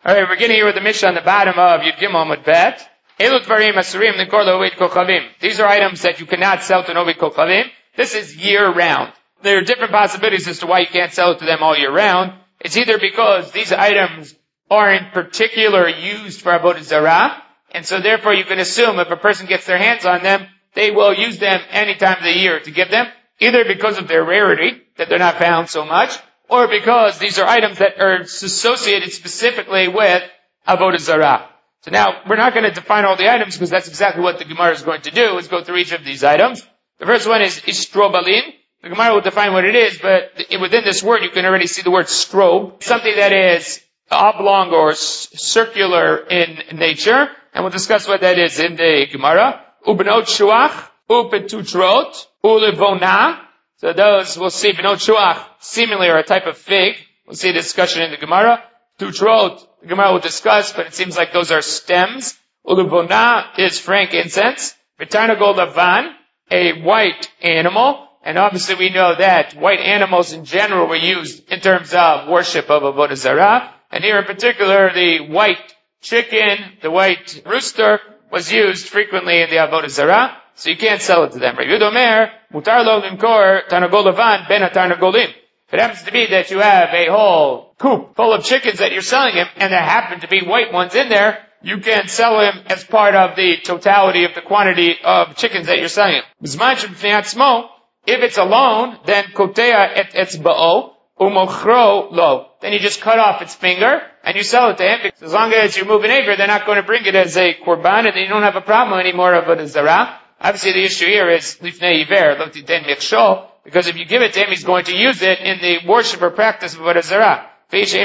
Alright, we're getting here with the Mishnah on the bottom of Yud Gimel Amud Bet. These are items that you cannot sell to an Ovid Kochavim. This is year round. There are different possibilities as to why you can't sell it to them all year round. It's either because these items are in particular used for Avodah Zarah, and so therefore you can assume if a person gets their hands on them, they will use them any time of the year to give them, either because of their rarity, that they're not found so much, or because these are items that are associated specifically with Avodah Zarah. So now, we're not going to define all the items because that's exactly what the Gemara is going to do, is go through each of these items. The first one is strobalin. The Gemara will define what it is, but within this word you can already see the word strobe, something that is oblong or circular in nature, and we'll discuss what that is in the Gemara. Ubenot shuach, upetutrot, ulevona. So those, we'll see, benot shuach, seemingly are a type of fig. We'll see a discussion in the Gemara. Tutrot, the Gemara will discuss, but it seems like those are stems. Ulevona is frankincense. V'tarnagol lavan, a white animal. And obviously we know that white animals in general were used in terms of worship of Avodah Zarah. And here in particular, the white chicken, the white rooster, was used frequently in the Avodah Zarah. So you can't sell it to them. Rabbi Yehuda Omer, mutar lo limkor tarnagol lavan ben hatarnagolim. If it happens to be that you have a whole coop full of chickens that you're selling him, and there happen to be white ones in there, you can sell him as part of the totality of the quantity of chickens that you're selling him. If it's alone, then kotea et etzba'o umochro lo. Then you just cut off its finger and you sell it to him. Because as long as you move an aver, they're not going to bring it as a korban, and then you don't have a problem anymore of a zarah. Obviously, the issue here is lifnei iver lo titen michshol, because if you give it to him, he's going to use it in the worship or practice of Avodah Zarah. Because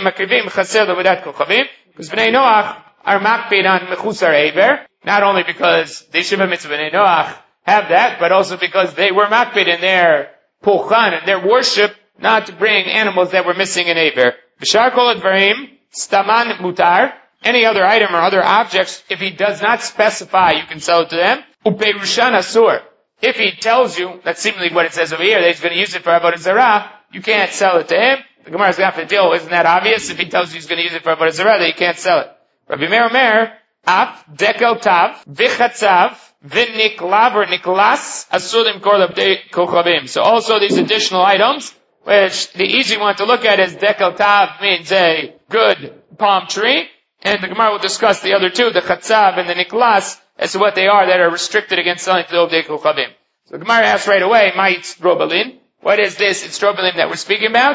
Bnei Noach are makpid on mechusar aver, not only because the Shiva Mitzvah Bnei Noach have that, but also because they were makpid in their pulchan, and their worship, not to bring animals that were missing an aver. B'shar kol advarim, staman mutar, any other item or other objects, if he does not specify, you can sell it to them. Upeirushan asur. If he tells you, that's seemingly what it says over here, that he's going to use it for Avodah Zarah, you can't sell it to him. The Gemara is going to have to deal, isn't that obvious? If he tells you he's going to use it for Avodah Zarah, then you can't sell it. Rabbi Meir Omer, ap dekel tav, vichatzav, v'niklav or niklas, asulim kor l'bdei kochavim. So also these additional items, which the easy one to look at is dekel tav means a good palm tree, and the Gemara will discuss the other two, the chatzav and the niklas, as to what they are that are restricted against selling to the Ovdei Kochavim. So the Gemara asks right away, Ma itztrobalin? What is this itztrobalin that we're speaking about?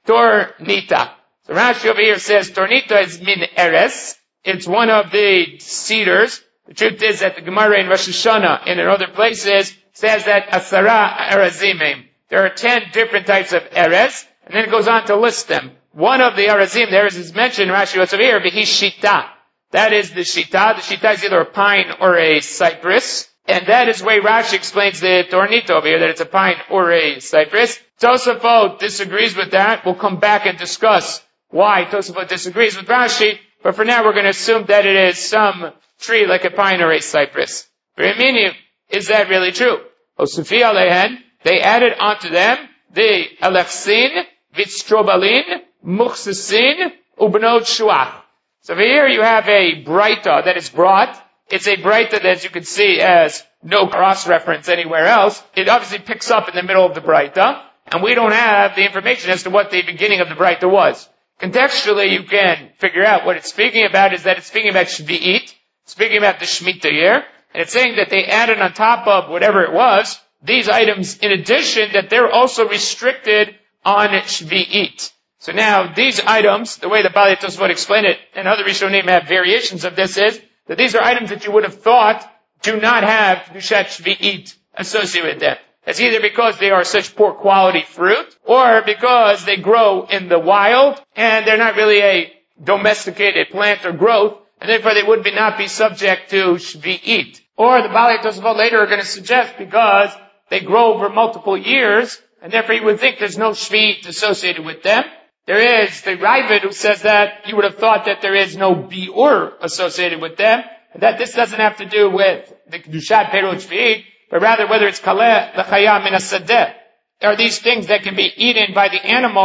Tornita. So Rashi over here says tornita is min eres. It's one of the cedars. The truth is that the Gemara in Rosh Hashanah and in other places says that asara erazimim. There are 10 different types of eres, and then it goes on to list them. One of the erazim, the eres is mentioned, Rashi what's over here, v'hi shita. That is the shita. The shita is either a pine or a cypress. And that is the way Rashi explains the tornita over here, that it's a pine or a cypress. Tosafot disagrees with that. We'll come back and discuss why Tosafot disagrees with Rashi. But for now, we're going to assume that it is some tree like a pine or a cypress. V'rimini, is that really true? Osufi alehen, they added onto them the alechsin, vitztrobalin, muchsasin, ubnot shuach. So over here you have a braita that is brought. It's a braita that, as you can see, has no cross-reference anywhere else. It obviously picks up in the middle of the braita, and we don't have the information as to what the beginning of the braita was. Contextually, you can figure out what it's speaking about is that it's speaking about Shvi'it, speaking about the Shemitah year, and it's saying that they added on top of whatever it was, these items in addition, that they're also restricted on Shvi'it. So now, these items, the way the Baalei Tosfot explained it, and other Rishonim have variations of this, is that these are items that you would have thought do not have Kedushat Shvi'it associated with them. That's either because they are such poor quality fruit, or because they grow in the wild, and they're not really a domesticated plant or growth, and therefore they would not be subject to Shvi'it. Or the Baalei Tosfot later are going to suggest because they grow over multiple years, and therefore you would think there's no Shvi'it associated with them. There is the Ravid who says that you would have thought that there is no biur associated with them, and that this doesn't have to do with the Kedushat Perut Shvi'it, but rather whether it's Kaleh L'chaya Min HaSadeh. Are these things that can be eaten by the animals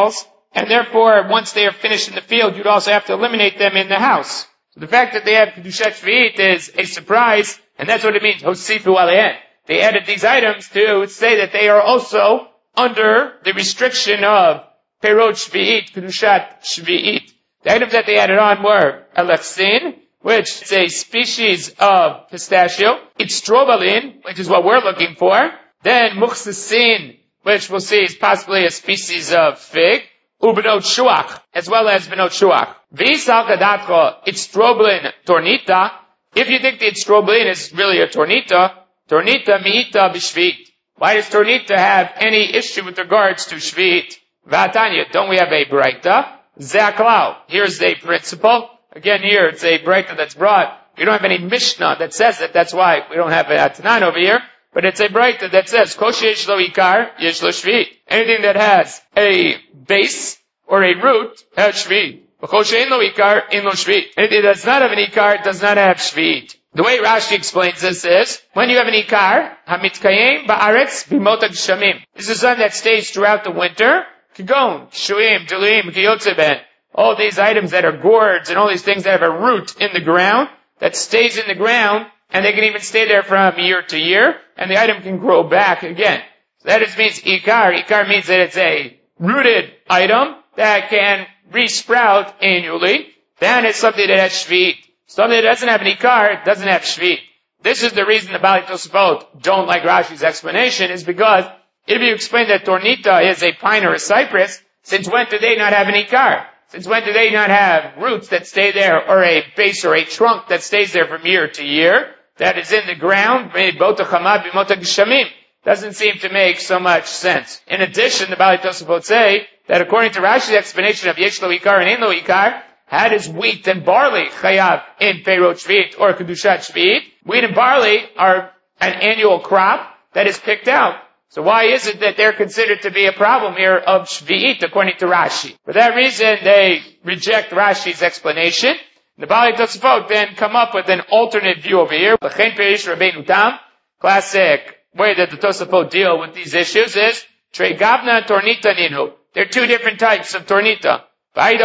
and therefore, once they are finished in the field, you'd also have to eliminate them in the house. So the fact that they have Kedushat Shvi'it is a surprise, and that's what it means, Hosifu Alein. They added these items to say that they are also under the restriction of Perot Shvi'it, Kedushat Shvi'it. The items that they added on were Alexin, which is a species of pistachio, Itztrobalin, which is what we're looking for, then Muchsasin, which we'll see is possibly a species of fig, Ubenot Shuach, as well as Benot Shuach. V'isal Kadatcha, Itztrobalin Tornita. If you think the Itztrobalin is really a Tornita Mi'ita B'Shvi'it. Why does Tornita have any issue with regards to Shvi'it? V'atanya, don't we have a Braita? Zaklau. Here's a principle. Again, here it's a Braita that's brought. We don't have any Mishnah that says it. That's why we don't have a Tanan over here. But it's a Braita that says, Kosh yesh lo ikar, yesh lo shvi'it. Anything that has a base or a root has shvi'it. Kosh ein lo ikar, ein lo shvi'it. Anything that does not have an ikar does not have shvi'it. The way Rashi explains this is, when you have an ikar, hamitkayim ba'aretz b'motag shamim. This is something that stays throughout the winter. Kigon, shuim, deluim, kiyotzeben. All these items that are gourds and all these things that have a root in the ground, that stays in the ground, and they can even stay there from year to year, and the item can grow back again. So that just means ikar. Ikar means that it's a rooted item that can re-sprout annually. Then it's something that has shvi'it. Something that doesn't have an ikar doesn't have shvi'it. This is the reason the Bali Tosafot don't like Rashi's explanation, is because if you explain that Tornita is a pine or a cypress, since when do they not have an ikar? Since when do they not have roots that stay there, or a base or a trunk that stays there from year to year, that is in the ground? Doesn't seem to make so much sense. In addition, the Bali Tosafot say that according to Rashi's explanation of Yesh lo Ikar and Ein lo Ikar, how does wheat and barley chayav in Perot Shvi'it or Kedushat Shvi'it? Wheat and barley are an annual crop that is picked out. So why is it that they're considered to be a problem here of Shvi'it according to Rashi? For that reason, they reject Rashi's explanation. The Bali Tosafot then come up with an alternate view over here. Classic way that the Tosafot deal with these issues is Trei Gavna and Tornita Ninu. There are two different types of Tornita. That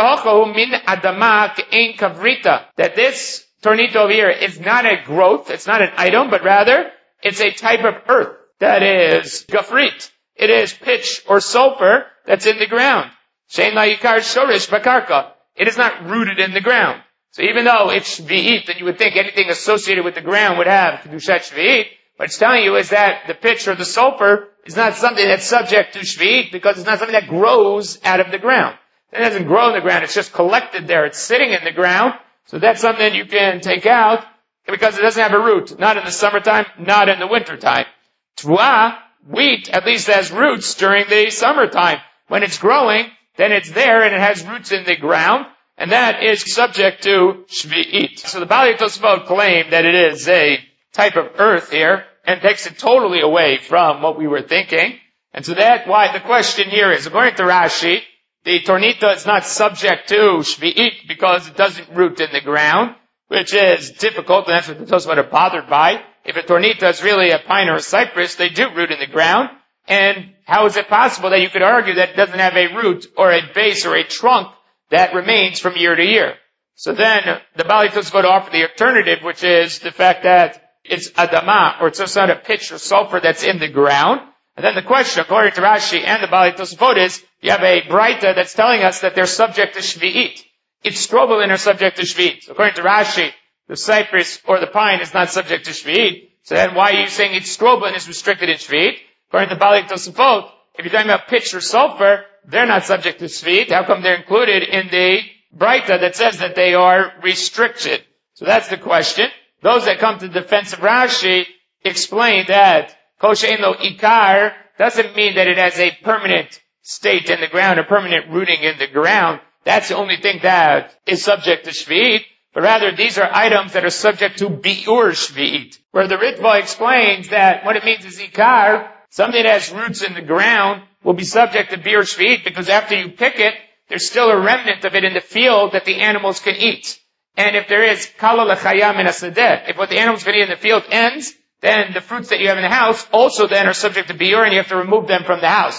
this Tornita over here is not a growth, it's not an item, but rather it's a type of earth that is gafrit. It is pitch or sulfur that's in the ground. Shein la yikar shorish bakarka. It is not rooted in the ground. So even though it's shvi'it, and you would think anything associated with the ground would have kedushat shvi'it, what it's telling you is that the pitch or the sulfur is not something that's subject to shvi'it because it's not something that grows out of the ground. It doesn't grow in the ground, it's just collected there. It's sitting in the ground. So that's something you can take out because it doesn't have a root. Not in the summertime, not in the wintertime. Tvua, wheat, at least has roots during the summertime. When it's growing, then it's there and it has roots in the ground, and that is subject to shvi'it. So the Bali Tosafot claim that it is a type of earth here, and takes it totally away from what we were thinking. And so that's why the question here is, according to Rashi, the Tornita is not subject to shvi'it because it doesn't root in the ground, which is difficult, and that's what the Tosafot are bothered by. If a Tornita is really a pine or a cypress, they do root in the ground. And how is it possible that you could argue that it doesn't have a root or a base or a trunk that remains from year to year? So then the Bali Tosafot offer the alternative, which is the fact that it's adama, or it's some sort of pitch or sulfur that's in the ground. And then the question, according to Rashi and the Bali Tosafot, is you have a Braita that's telling us that they're subject to shvi'it. It's Strobalin are subject to shvi'it. So according to Rashi, the cypress or the pine is not subject to shvi'it. So then why are you saying it's Strobalin is restricted in shvi'it? According to Bali Tosafot, if you're talking about pitch or sulfur, they're not subject to shvi'it. How come they're included in the Braita that says that they are restricted? So that's the question. Those that come to the defense of Rashi explain that Kol she'ein lo ikar doesn't mean that it has a permanent state in the ground, a permanent rooting in the ground. That's the only thing that is subject to shvi'it. But rather, these are items that are subject to bi'ur shvi'it. Where the Ritva explains that what it means is ikar, something that has roots in the ground, will be subject to bi'ur shvi'it because after you pick it, there's still a remnant of it in the field that the animals can eat. And if there is kala l'chayam in a sadeh, if what the animals can eat in the field ends, then the fruits that you have in the house also then are subject to bi'ur and you have to remove them from the house.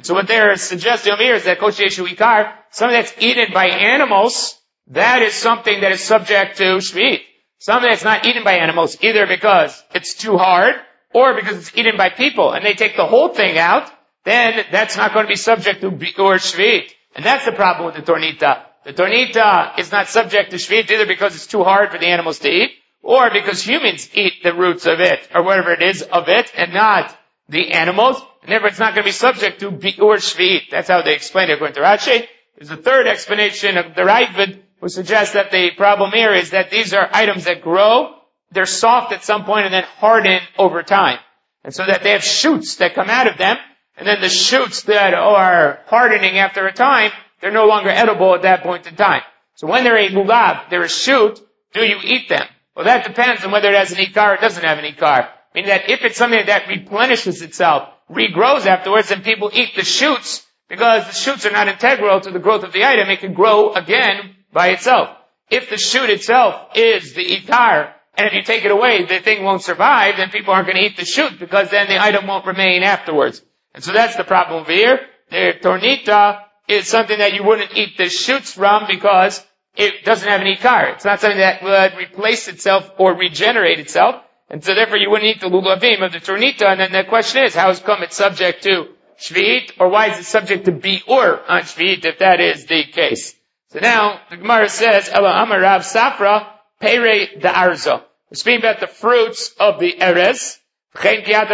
And so what they're suggesting over here is that kosher yeshu ikar, something that's eaten by animals, that is something that is subject to shvit. Something that's not eaten by animals, either because it's too hard, or because it's eaten by people, and they take the whole thing out, then that's not going to be subject to biur shvit. And that's the problem with the tornita. The tornita is not subject to shvit either because it's too hard for the animals to eat, or because humans eat the roots of it, or whatever it is of it, and not the animals, and therefore it's not going to be subject to biur shvit. That's how they explain it according to Rashi. There's a third explanation of the Ravid, who suggests that the problem here is that these are items that grow, they're soft at some point and then harden over time. And so that they have shoots that come out of them, and then the shoots that are hardening after a time, they're no longer edible at that point in time. So when they're a lulav, they're a shoot, do you eat them? Well, that depends on whether it has an ikar or doesn't have an ikar. Meaning that if it's something that replenishes itself, regrows afterwards, then people eat the shoots, because the shoots are not integral to the growth of the item, it can grow again by itself. If the shoot itself is the ikar, and if you take it away, the thing won't survive, then people aren't going to eat the shoot, because then the item won't remain afterwards. And so that's the problem over here. The tornita is something that you wouldn't eat the shoots from because it doesn't have an ikar. It's not something that would replace itself or regenerate itself. And so therefore you wouldn't eat the lulavim of the tornita. And then the question is, how is come it's subject to shvit, or why is it subject to biur on shvit if that is the case? So now the Gemara says, Ela Amar Rav Safra, Pere da Arzo. We're speaking about the fruits of the erez. Speaking about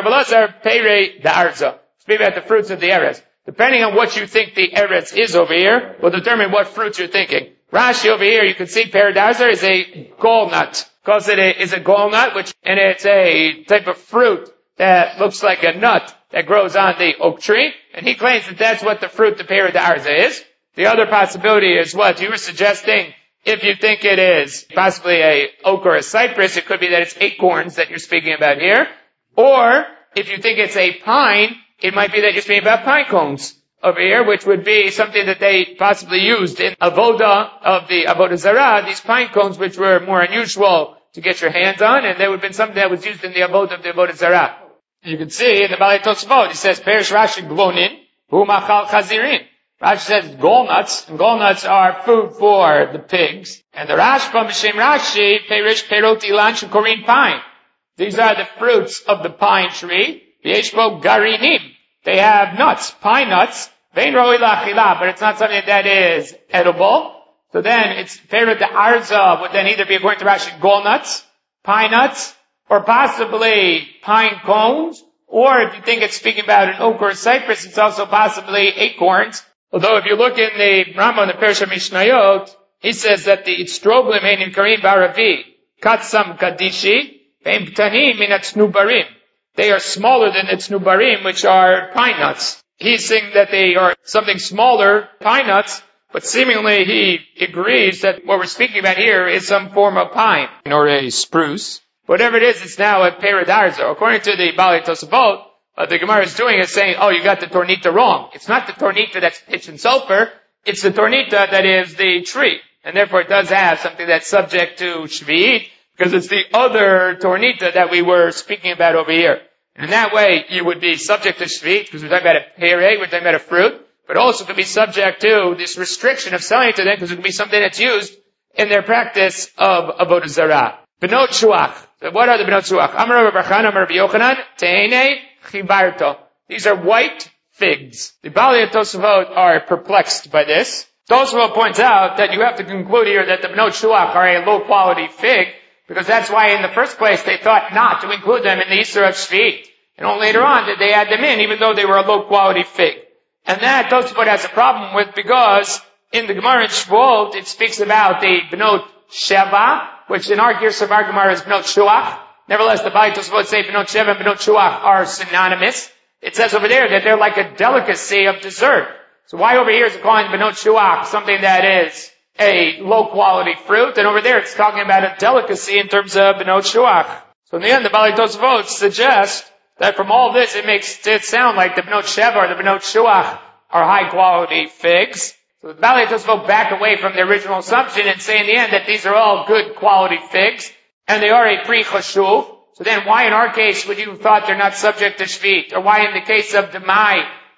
the fruits of the erez. Depending on what you think the erez is over here, will determine what fruits you're thinking. Rashi over here, you can see Paradaizer is a gall nut. Because it is a gall nut, and it's a type of fruit that looks like a nut that grows on the oak tree. And he claims that that's what the fruit the Paradaizer is. The other possibility is what you were suggesting. If you think it is possibly a oak or a cypress, it could be that it's acorns that you're speaking about here. Or, if you think it's a pine, it might be that you're speaking about pine cones over here, which would be something that they possibly used in avoda of the avodah zarah, these pine cones which were more unusual to get your hands on, and they would have been something that was used in the avoda of the avodah zarah. You can see in the Balei Tosafot, it says, Perish Rashi Gvonin, Hu Machal Chazirin. Rashi says gall nuts, and gall nuts are food for the pigs. And the Rashba, B'Shem Rashi, Perish Perot Ilan Shekorin Pine. These are the fruits of the pine tree. V'yeshbo Garinim. They have nuts, pine nuts. Vein Roi Lachila, but it's not something that is edible. So then it's Perot the Arza would then either be, according to Rashi, gall nuts, pine nuts, or possibly pine cones. Or if you think it's speaking about an oak or a cypress, it's also possibly acorns. Although if you look in the Rambam, the Perusha Mishnayot, he says that the Itztroblim Ein Karim Baravi, Katsam Kadishi, Vein Ptanim Minat Snubarim. They are smaller than the Snubarim, which are pine nuts. He's saying that they are something smaller, pine nuts, but seemingly he agrees that what we're speaking about here is some form of pine, or a spruce. Whatever it is, it's now a Paradarzo. According to the Balei Tosafot, what the Gemara is doing is saying, oh, you got the tornita wrong. It's not the tornita that's pitch and sulfur, it's the tornita that is the tree. And therefore it does have something that's subject to shvi'it, because it's the other tornita that we were speaking about over here. And in that way, you would be subject to shvi'it, because we're talking about a pere, we're talking about a fruit, but also could be subject to this restriction of selling it to them, because it could be something that's used in their practice of avodah zarah. Benot shuach. So what are the benot shuach? Amar Rabbi Barchan, Amar Rabbi Yochanan, Te'ene chibarto. These are white figs. The Balei Tosafot are perplexed by this. Tosafot points out that you have to conclude here that the benot shuach are a low quality fig, because that's why in the first place they thought not to include them in the Yisur of Shvi'it. And only later on did they add them in, even though they were a low quality fig. And that Tosafot has a problem with, because in the Gemara in Shavuot it speaks about the benot sheva, which in our Girsah of our Gemara is benot shuach. Nevertheless, the Balei Tosafot say benot sheva and benot shuach are synonymous. It says over there that they're like a delicacy of dessert. So why over here is it calling benot shuach something that is a low quality fruit, and over there it's talking about a delicacy in terms of benot shuach? So in the end, the Balei Tosafot suggests that from all this it makes it sound like the benot sheva or the benot shuach are high quality figs. So the Balei Tosafot back away from the original assumption and say in the end that these are all good quality figs, and they are a pri chashuv. So then why in our case would you have thought they're not subject to shvit? Or why in the case of Demai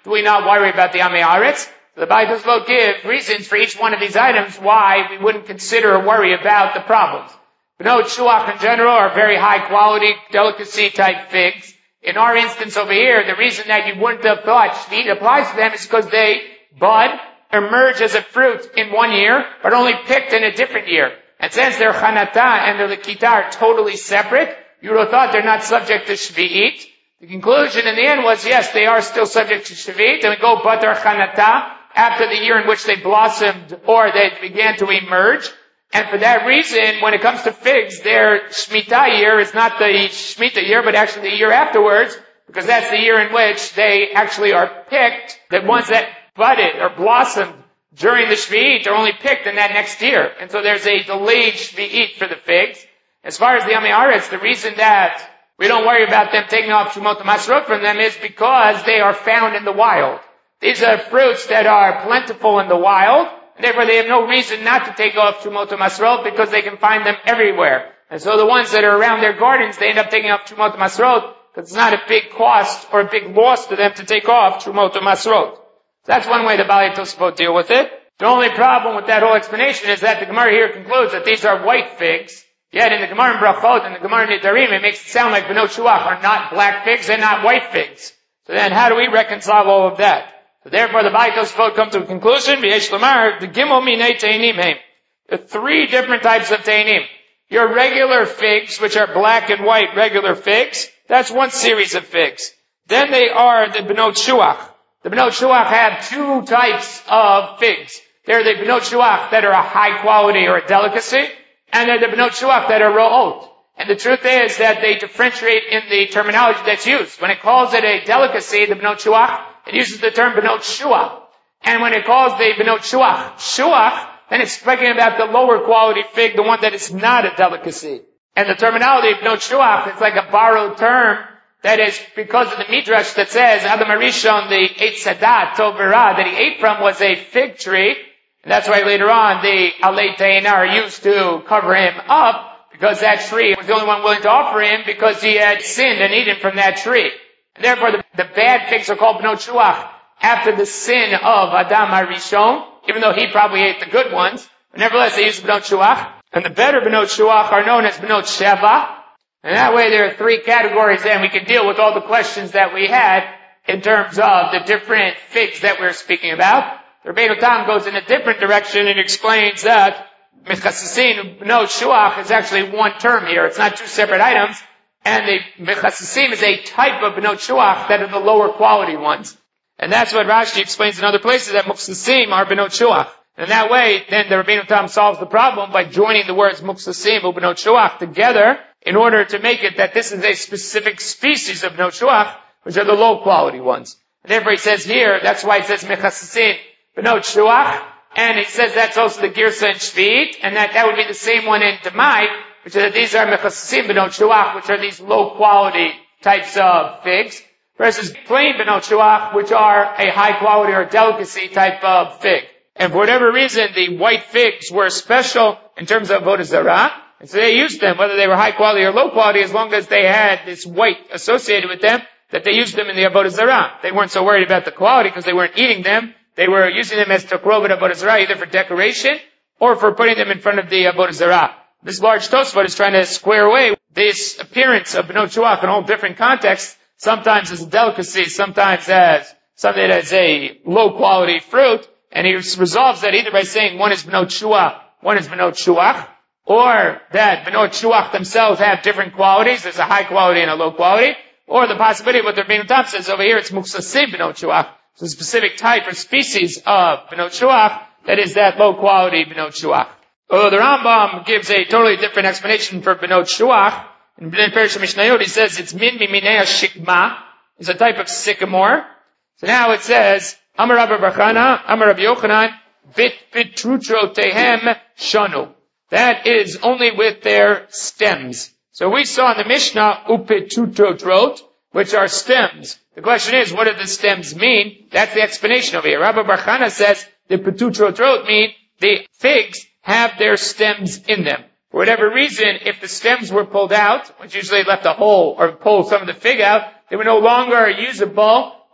do we not worry about the Amei Haaretz? The Baalei Tosfot give reasons for each one of these items why we wouldn't consider or worry about the problems. Bnot Shuach in general are very high quality, delicacy type figs. In our instance over here, the reason that you wouldn't have thought Shvit applies to them is because they bud, emerge as a fruit in one year, but only picked in a different year. And since their Chanata and their Lekita are totally separate, you would have thought they're not subject to Shvi'it. The conclusion in the end was, yes, they are still subject to Shvi'it, and we go Batar Chanata after the year in which they blossomed or they began to emerge. And for that reason, when it comes to figs, their Shemitah year is not the Shemitah year, but actually the year afterwards, because that's the year in which they actually are picked. The ones that budded or blossomed during the Shvi'it are only picked in that next year. And so there's a delayed Shvi'it for the figs. As far as the Amei Haaretz, the reason that we don't worry about them taking off Trumot Masrot from them is because they are found in the wild. These are fruits that are plentiful in the wild, and therefore they have no reason not to take off Trumot Masrot because they can find them everywhere. And so the ones that are around their gardens, they end up taking off Trumot Masrot because it's not a big cost or a big loss to them to take off Trumot Masrot. That's one way the Baalei Tosfot deal with it. The only problem with that whole explanation is that the Gemara here concludes that these are white figs. Yet in the Gemara in Brachot and the Gemara in Nidarim, it makes it sound like Bnot Shuach are not black figs and not white figs. So then how do we reconcile all of that? So therefore the Baalei Tosfot come to a conclusion, V'yesh Lamar, the Gimel Minei Teinim Heim. There are three different types of Teinim. Your regular figs, which are black and white regular figs, that's one series of figs. Then they are the Bnot Shuach. The Bnot Shuach have two types of figs. They're the Bnot Shuach that are a high quality or a delicacy, and they're the Bnot Shuach that are ro'ot. And the truth is that they differentiate in the terminology that's used. When it calls it a delicacy, the Bnot Shuach, it uses the term Bnot Shuach. And when it calls the Bnot Shuach, then it's speaking about the lower quality fig, the one that is not a delicacy. And the terminology of Bnot Shuach, it's like a borrowed term. That is because of the Midrash that says Adam HaRishon, the Eitz Hadat, Tov V'Ra, that he ate from was a fig tree. And that's why later on the Alei Teina are used to cover him up, because that tree was the only one willing to offer him because he had sinned and eaten from that tree. And therefore the bad figs are called Bnot Shuach after the sin of Adam HaRishon, even though he probably ate the good ones. But nevertheless, they use Bnot Shuach. And the better Bnot Shuach are known as Bnot Sheva. And that way there are three categories and we can deal with all the questions that we had in terms of the different figs that we're speaking about. The Rabbeinu Tam goes in a different direction and explains that Mechasasim Bnot Shuach is actually one term here. It's not two separate items. And the Mechasasim is a type of Bnot Shuach that are the lower quality ones. And that's what Rashi explains in other places, that Muksasim are Bnot Shuach. And that way, then the Rabbeinu Tam solves the problem by joining the words Muksasim and Bnot Shuach together in order to make it that this is a specific species of Bnot Shuach, which are the low quality ones. And therefore he says here, that's why it says Mechasasim Bnot Shuach, and it says that's also the Girsa and Shvi'it, and that would be the same one in Demai, which is that these are Mechasasim Bnot Shuach, which are these low quality types of figs, versus plain Bnot Shuach, which are a high quality or delicacy type of fig. And for whatever reason, the white figs were special in terms of Avodah Zarah, and so they used them, whether they were high quality or low quality, as long as they had this white associated with them, that they used them in the Avodah Zarah. They weren't so worried about the quality because they weren't eating them. They were using them as Tokrovot Avodah Zarah, either for decoration or for putting them in front of the Avodah Zarah. This large Tosfot is trying to square away this appearance of Bnot Shuach in all different contexts, sometimes as a delicacy, sometimes as something that is a low quality fruit, and he resolves that either by saying one is Bnot Shuach, one is Bnot Shuach, or that Bnot Shuach themselves have different qualities, there's a high quality and a low quality, or the possibility of what the Rabbeinu Tam says over here, it's Muksasim Bnot Shuach, so a specific type or species of Bnot Shuach, that is that low quality Bnot Shuach. Although the Rambam gives a totally different explanation for Bnot Shuach, in Bnei Perish Mishnayot he says it's min miminei shikma, it's a type of sycamore. So now it says, Amar Rabbi Barchana, Amar Rabbi Yochanan, bit bitrutrotehem shanu. That is only with their stems. So we saw in the Mishnah, upitutrotrot, which are stems. The question is, what do the stems mean? That's the explanation over here. Rabbi Barchana says the pitutrotrot mean the figs have their stems in them. For whatever reason, if the stems were pulled out, which usually left a hole or pulled some of the fig out, they were no longer usable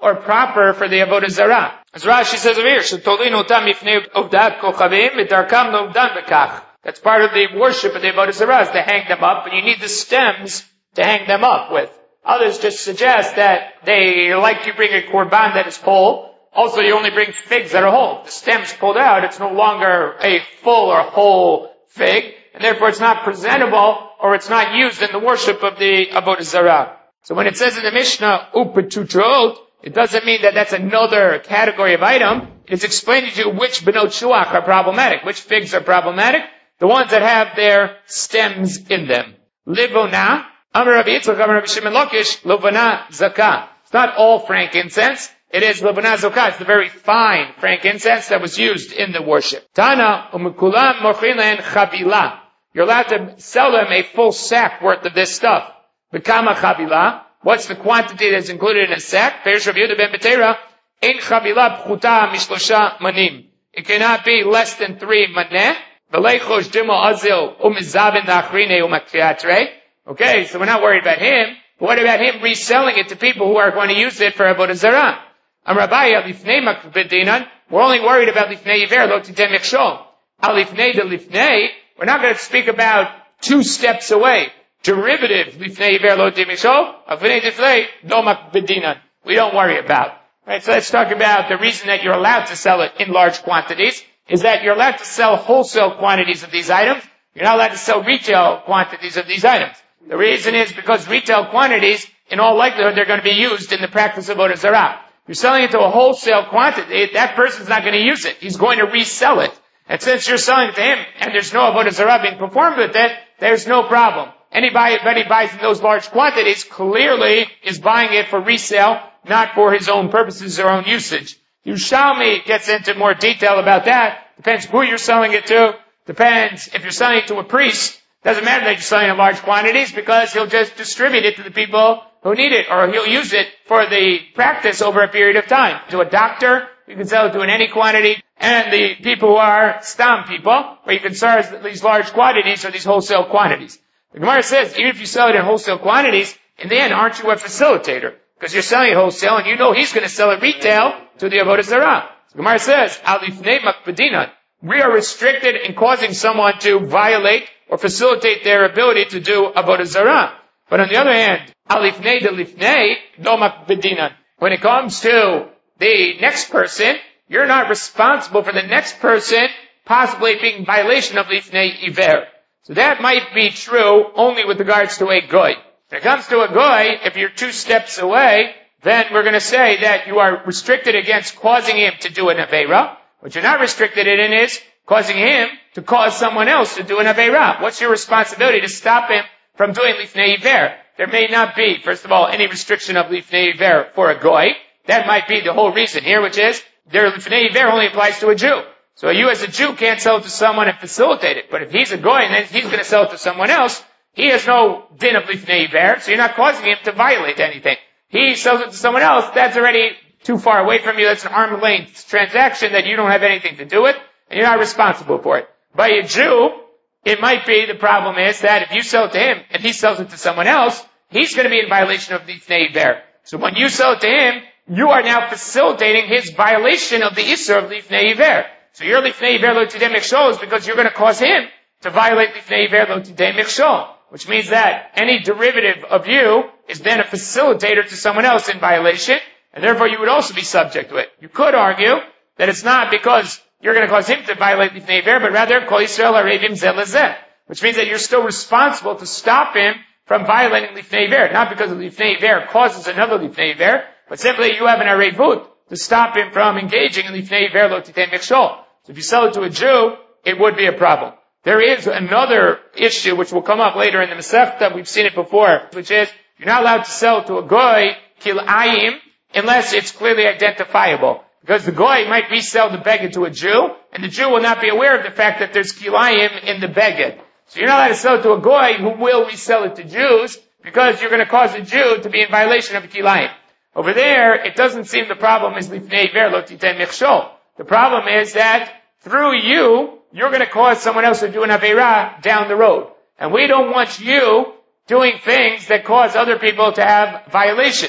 or proper for the Avodah Zarah. As Rashi says over here, Shetolinu tam mifnei ovdat kochavim v'darkam lovdan bekach. That's part of the worship of the Avodah Zarah, is to hang them up, and you need the stems to hang them up with. Others just suggest that they like to bring a korban that is whole. Also, you only bring figs that are whole. The stem's pulled out, it's no longer a full or whole fig, and therefore it's not presentable, or it's not used in the worship of the Avodah Zarah. So when it says in the Mishnah, upetutrot, it doesn't mean that that's another category of item. It's explaining to you which benot shuach are problematic, which figs are problematic, the ones that have their stems in them. Livona, Amar Rabbi Yitzchak, Amar Rabbi Shimon Lakish, Livona zakah. It's not all frankincense. It is Livona zakah. It's the very fine frankincense that was used in the worship. Tana, umukulam mochin lehen chavila. You're allowed to sell them a full sack worth of this stuff. Bekama chavila. What's the quantity that's included in a sack? Perish Rabbi Yehuda ben Betera, ein chavila pchuta mishlosha manim. It cannot be less than 3 maneh. V'leichosh dimo azil umizavin da'achrine umakriatre. Okay, so we're not worried about him. But what about him reselling it to people who are going to use it for Avodah Zarah? Amrabaya lifnei makbedinan. We're only worried about lifnei iver lo titem mikshol. Al lifnei de lifnei. We're not going to speak about 2 steps away. Derivative lifnei iver lo titem mikshol. Avnei lifnei lo makbedinan. We don't worry about. Right, so let's talk about the reason that you're allowed to sell it in large quantities. Is that you're allowed to sell wholesale quantities of these items. You're not allowed to sell retail quantities of these items. The reason is because retail quantities, in all likelihood, they're going to be used in the practice of Avodah Zarah. You're selling it to a wholesale quantity, that person's not going to use it. He's going to resell it. And since you're selling it to him, and there's no Avodah Zarah being performed with it, there's no problem. Anybody buys in those large quantities clearly is buying it for resale, not for his own purposes or own usage. Yerushalmi gets into more detail about that. Depends who you're selling it to. Depends if you're selling it to a priest. Doesn't matter that you're selling in large quantities because he'll just distribute it to the people who need it, or he'll use it for the practice over a period of time. To a doctor, you can sell it to in any quantity, and the people who are stam people, where you can sell these large quantities or these wholesale quantities. The Gemara says, even if you sell it in wholesale quantities, in the end, aren't you a facilitator? Because you're selling it wholesale, and you know he's going to sell it retail to the Avodah Zarah. The Gemara says, alifnei makbedinan. We are restricted in causing someone to violate or facilitate their ability to do Avodah Zarah. But on the other hand, alifnei de lifnei, no makbedinan. When it comes to the next person, you're not responsible for the next person possibly being in violation of lifnei iver. So that might be true only with regards to a goy. When it comes to a goy, if you're 2 steps away, then we're going to say that you are restricted against causing him to do an aveira. What you're not restricted in is causing him to cause someone else to do an aveira. What's your responsibility to stop him from doing lifnei iver? There may not be, first of all, any restriction of lifnei iver for a goy. That might be the whole reason here, which is their lifnei iver only applies to a Jew. So you as a Jew can't sell it to someone and facilitate it. But if he's a goy and then he's going to sell it to someone else, he has no din of lifnei iver, so you're not causing him to violate anything. He sells it to someone else, that's already too far away from you. That's an arm's length transaction that you don't have anything to do with, and you're not responsible for it. By a Jew, it might be the problem is that if you sell it to him and he sells it to someone else, he's going to be in violation of the lifnei iver. So when you sell it to him, you are now facilitating his violation of the Isser of lifnei iver. So your lifnei iver lo tidei mikshol is because you're going to cause him to violate lifnei iver lo tidei mikshol, which means that any derivative of you is then a facilitator to someone else in violation, and therefore you would also be subject to it. You could argue that it's not because you're going to cause him to violate lifnei iver, but rather kol Yisrael arevim zeh lezeh, which means that you're still responsible to stop him from violating lifnei iver, not because the lifnei iver causes another lifnei iver, but simply you have an arevut to stop him from engaging in lifnei iver lo titei mikshol. So if you sell it to a Jew, it would be a problem. There is another issue which will come up later in the Masechta. We've seen it before, which is you're not allowed to sell to a goy kil'ayim unless it's clearly identifiable. Because the goy might resell the beged to a Jew, and the Jew will not be aware of the fact that there's kilayim in the beged. So you're not allowed to sell it to a goy who will resell it to Jews, because you're going to cause a Jew to be in violation of a kilayim. Over there, it doesn't seem the problem is lifnei iver lo titei mikshol. The problem is that through you, you're going to cause someone else to do an aveira down the road. And we don't want you doing things that cause other people to have violations.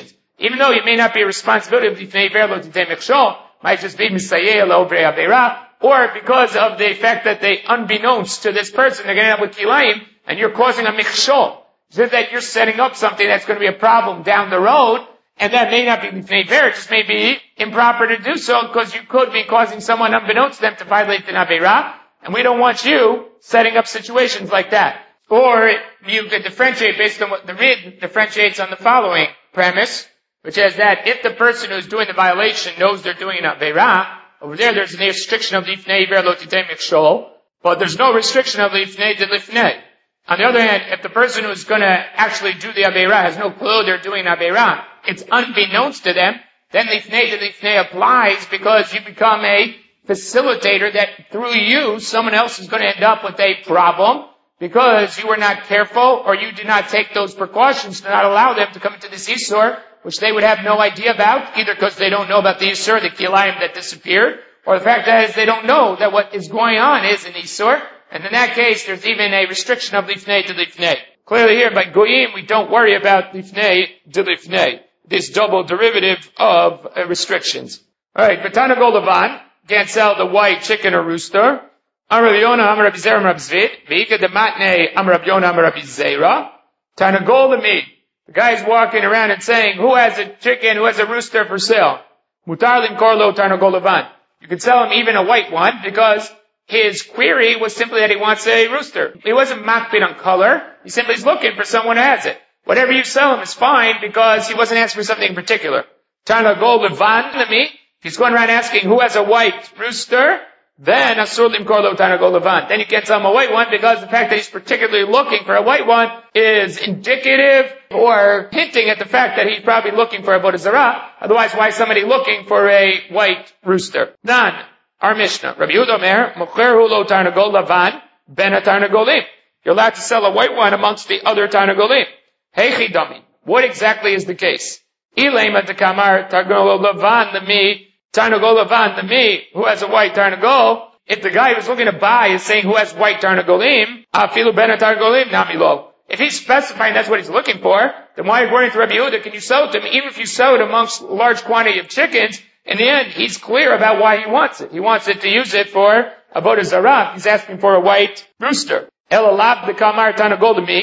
even though it may not be a responsibility of Lifnei Iver Lo Titei Mechshol, might just be Misayeh L'Ovrei Aveira, or because of the fact that they, unbeknownst to this person, they're going to end up with Kilayim, and you're causing a Mechshol. So that you're setting up something that's going to be a problem down the road, and that may not be Lifnei Iver, it just may be improper to do so, because you could be causing someone, unbeknownst to them, to violate the Aveira, and we don't want you setting up situations like that. Or you could differentiate based on what the Rid differentiates on the following premise, which is that if the person who's doing the violation knows they're doing an Aveira, over there's a restriction of Lifnei Iver Lo Titei Mechshol, but there's no restriction of Lifnei de Lifnei. On the other hand, if the person who's going to actually do the Aveira has no clue they're doing Aveira, it's unbeknownst to them, then Lifnei de Lifnei applies because you become a facilitator that through you, someone else is going to end up with a problem because you were not careful or you did not take those precautions to not allow them to come into this Isur, which they would have no idea about, either because they don't know about the Isur, the Kilayim that disappeared, or the fact that they don't know that what is going on is an Isur, and in that case, there's even a restriction of Lifnei to Lifnei. Clearly here, by Goyim, we don't worry about Lifnei to Lifnei, this double derivative of restrictions. Alright, Batana Golavan, can't sell the white chicken or rooster. Amar Rabbi Yonah, Amar Rabbi Zera, Amar Rabbi Zvid, Ve'ika de Matnei, Amar Rabbi Yonah, Amar Rabbi Zera. Tanagol the meat. The guy's walking around and saying, who has a chicken, who has a rooster for sale? Mutar limkor lo Tanagol Levan. You can sell him even a white one because his query was simply that he wants a rooster. He wasn't makbid on color. He simply is looking for someone who has it. Whatever you sell him is fine because he wasn't asking for something in particular. Tanagol Levan the meat. If he's going around asking who has a white rooster, then asur limkor lo Tanagol Levan. Then you can't sell him a white one because the fact that he's particularly looking for a white one is indicative or hinting at the fact that he's probably looking for a Avodah Zarah. Otherwise, why is somebody looking for a white rooster? None. Our Mishnah. Rabbi Yehuda Omer, Mocherhu lo Tanagol Levan, ben ha-Tarnagolim. You're allowed to sell a white one amongst the other Tarnagolim. Heichi dami. What exactly is the case? Ilema dekamar Tarnagol Levan, the me, Tarnagol Levan, the me, who has a white Tarnagol. If the guy who's looking to buy is saying who has white Tarnagolim, afilu ben ha-Tarnagolim, namilo. If he's specifying that's what he's looking for, then why, according to Rabbi Yehuda, can you sell it to him? Even if you sell it amongst a large quantity of chickens, in the end, he's clear about why he wants it. He wants it to use it for Avodah Zarah. He's asking for a white rooster. Elalab the kamar Tanagol to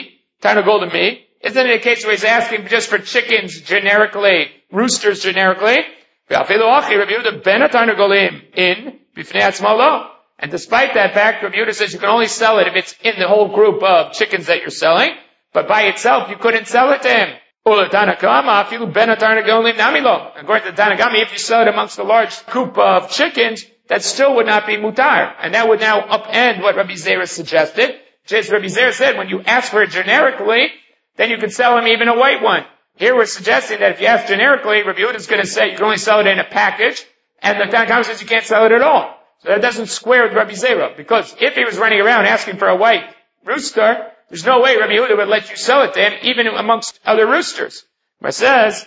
me. Isn't it a case where he's asking just for chickens generically, roosters generically? And despite that fact, Rabbi Yehuda says you can only sell it if it's in the whole group of chickens that you're selling, but by itself you couldn't sell it to him. According to the Tanagami, if you sell it amongst a large group of chickens, that still would not be mutar. And that would now upend what Rabbi Zera suggested. Just Rabbi Zera said, when you ask for it generically, then you could sell him even a white one. Here we're suggesting that if you ask generically, Rabbi Yehuda is going to say you can only sell it in a package, and the Tanakh says you can't sell it at all. So that doesn't square with Rabbi Zera, because if he was running around asking for a white rooster, there's no way Rabbi Yehuda would let you sell it to him, even amongst other roosters. It says,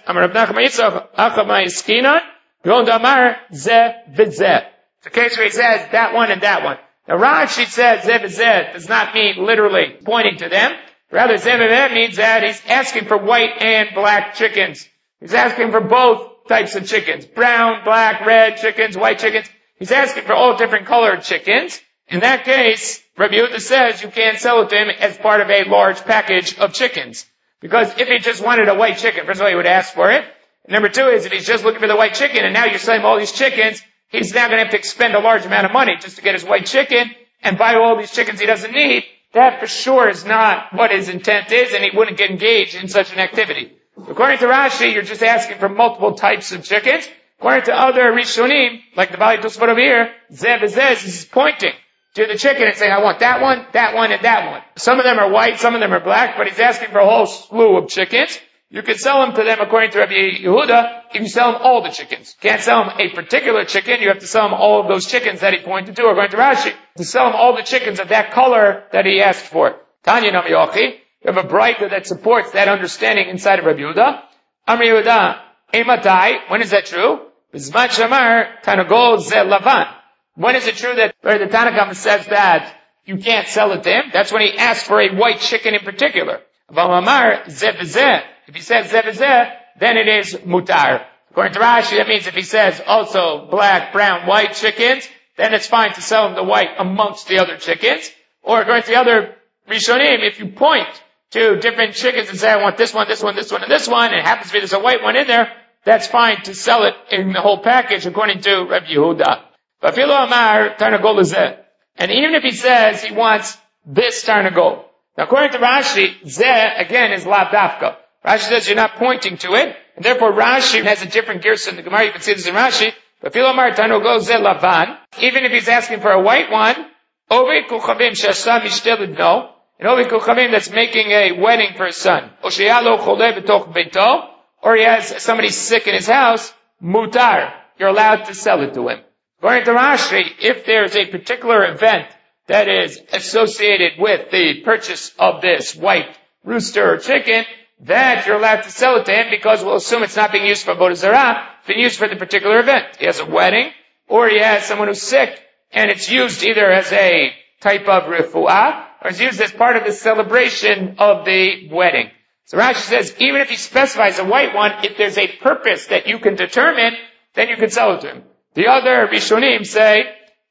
it's a case where he says that one and that one. Now Rashi says zeh v'zeh does not mean literally pointing to them. Rather, zeh v'zeh means that he's asking for white and black chickens. He's asking for both types of chickens. Brown, black, red chickens, white chickens. He's asking for all different colored chickens. In that case, Rabbi Yehuda says you can't sell it to him as part of a large package of chickens. Because if he just wanted a white chicken, first of all, he would ask for it. And number two is if he's just looking for the white chicken and now you're selling him all these chickens, he's now going to have to expend a large amount of money just to get his white chicken and buy all these chickens he doesn't need. That for sure is not what his intent is, and he wouldn't get engaged in such an activity. According to Rashi, you're just asking for multiple types of chickens. According to other Rishonim, like the Bali Tosfot over here, zeh v'zeh is pointing to the chicken and saying, I want that one, and that one. Some of them are white, some of them are black, but he's asking for a whole slew of chickens. You can sell them to them according to Rabbi Yehuda if you sell them all the chickens. You can't sell them a particular chicken, you have to sell them all of those chickens that he pointed to, according to Rashi, to sell them all the chickens of that color that he asked for. Tanya Nami Yochi, you have a braita that supports that understanding inside of Rabbi Yehuda. Amri Yehuda, Eimatai, when is that true? Bizman Shamar, Tanagol Zeh Lavan. When is it true that where the Tanakhama says that you can't sell it to him? That's when he asked for a white chicken in particular. If he says zeh v'zeh, then it is mutar. According to Rashi, that means if he says also black, brown, white chickens, then it's fine to sell them the white amongst the other chickens. Or according to the other Rishonim, if you point to different chickens and say, I want this one, this one, this one, and this one, and it happens to be there's a white one in there, that's fine to sell it in the whole package according to Rabbi Yehuda. And even if he says he wants this tarnagol. Now according to Rashi, zeh again is lav dafka. Rashi says you're not pointing to it, and therefore Rashi has a different gersa in the Gemara. You can see this in Rashi. Even if he's asking for a white one, an Ovid Kuchavim that's making a wedding for his son, or he has somebody sick in his house, mutar, you're allowed to sell it to him. According to Rashi, if there's a particular event that is associated with the purchase of this white rooster or chicken, that you're allowed to sell it to him because we'll assume it's not being used for Avodah Zarah, it's being used for the particular event. He has a wedding, or he has someone who's sick, and it's used either as a type of refuah, or it's used as part of the celebration of the wedding. So Rashi says, even if he specifies a white one, if there's a purpose that you can determine, then you can sell it to him. The other Rishonim say,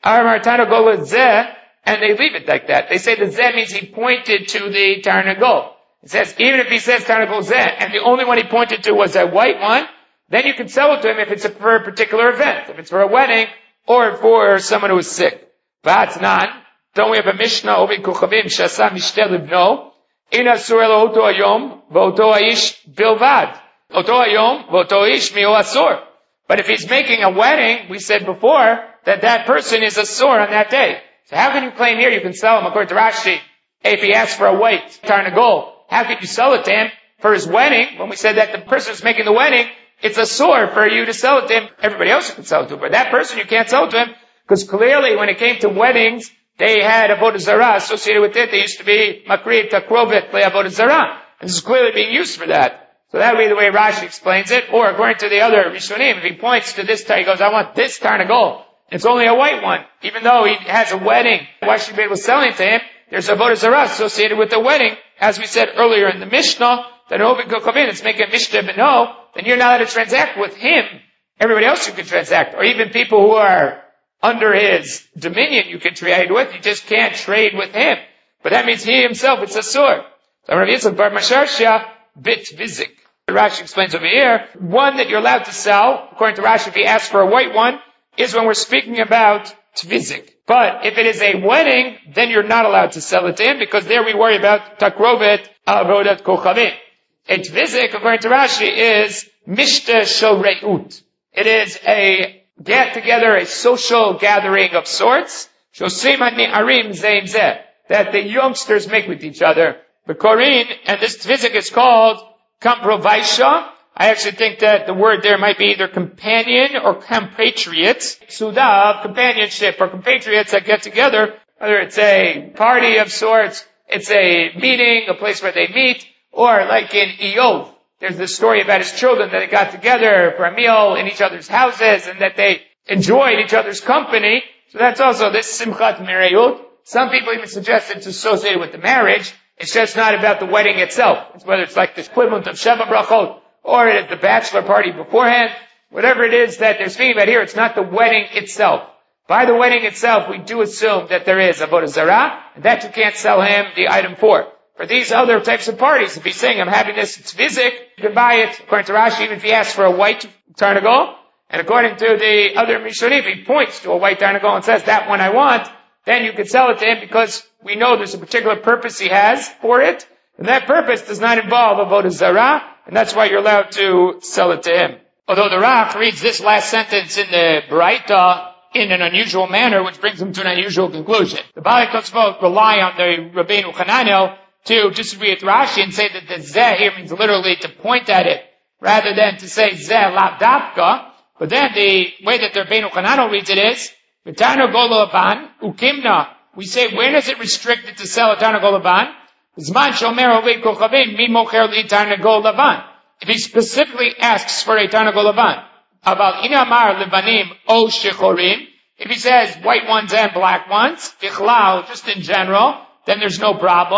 and they leave it like that. They say the zeh means he pointed to the tarnagol. It says, even if he says tarnagol zeh, and the only one he pointed to was a white one, then you can sell it to him if it's for a particular event, if it's for a wedding, or for someone who is sick. V'atnan, don't we have a Mishnah, Ovid Kuchavim, Shasa Mishte Livno, In Asur Elo Oto Hayom, V'oto Aish Bilvad. Oto Hayom, V'oto Aish Mio Asur. But if he's making a wedding, we said before, that person is Asur on that day. So how can you claim here you can sell him, according to Rashi, if he asks for a white tarnagol, how can you sell it to him for his wedding? When we said that the person who's making the wedding, it's a sore for you to sell it to him. Everybody else you can sell it to, but that person you can't sell it to him, because clearly when it came to weddings, they had Avodah Zarah associated with it. They used to be Makriv Takrovet Le Avodah Zarah. And this is clearly being used for that. So that would be the way Rashi explains it. Or according to the other Rishonim, if he points to this, he goes, I want this tarnagol. It's only a white one. Even though he has a wedding, why should be able to sell it to him? There's Avodah Zarah associated with the wedding. As we said earlier in the Mishnah, that Ovid Kuchavim, it's making a Mishnah Beno, then you're not allowed to transact with him. Everybody else you can transact. Or even people who are under his dominion you can trade with. You just can't trade with him. But that means he himself, it's a sword. So Rav Yitzchak bar Masharsha, bit vizik. Rashi explains over here, one that you're allowed to sell, according to Rashi, if he asks for a white one, is when we're speaking about tvizik. But if it is a wedding, then you're not allowed to sell it to him, because there we worry about takrovet avodat kochavim. A tvizik, according to Rashi, is mishta shel re'ut. It is a get together, a social gathering of sorts, shosim hani'arim zeim zeh, that the youngsters make with each other. The Korin, and this tvizik is called kamprovaisha. I actually think that the word there might be either companion or compatriots. Sudav, companionship, or compatriots that get together, whether it's a party of sorts, it's a meeting, a place where they meet, or like in Iyov, there's this story about his children that they got together for a meal in each other's houses and that they enjoyed each other's company. So that's also this simchat mirayut. Some people even suggest it's associated with the marriage. It's just not about the wedding itself. It's whether it's like the equivalent of Sheva Brachot, or it's the bachelor party beforehand. Whatever it is that they're speaking about here, it's not the wedding itself. By the wedding itself, we do assume that there is Avodah Zarah, and that you can't sell him the item for. For these other types of parties, if he's saying, I'm having this, it's tvizik, you can buy it, according to Rashi, even if he asks for a white tarnagol. And according to the other Mishonim, if he points to a white tarnagol and says, that one I want, then you can sell it to him because we know there's a particular purpose he has for it. And that purpose does not involve Avodah Zarah, and that's why you're allowed to sell it to him. Although the Rach reads this last sentence in the Baraita in an unusual manner, which brings him to an unusual conclusion. The Baalei Tosfot rely on the Rabbeinu Hananel to disagree with Rashi and say that the zeh here means literally to point at it, rather than to say zeh lav dafka. But then the way that the Rabbeinu Hananel reads it is, v'tarno gol lavan ukimna. We say, when is it restricted to sell a tarnagol lavan? Zman shomer ovid kochavim mi mocher li tarnagol lavan. If he specifically asks for a tarnagol lavan, aval ina amar levanim o shechorim, if he says white ones and black ones, kichlal, just in general, then there's no problem.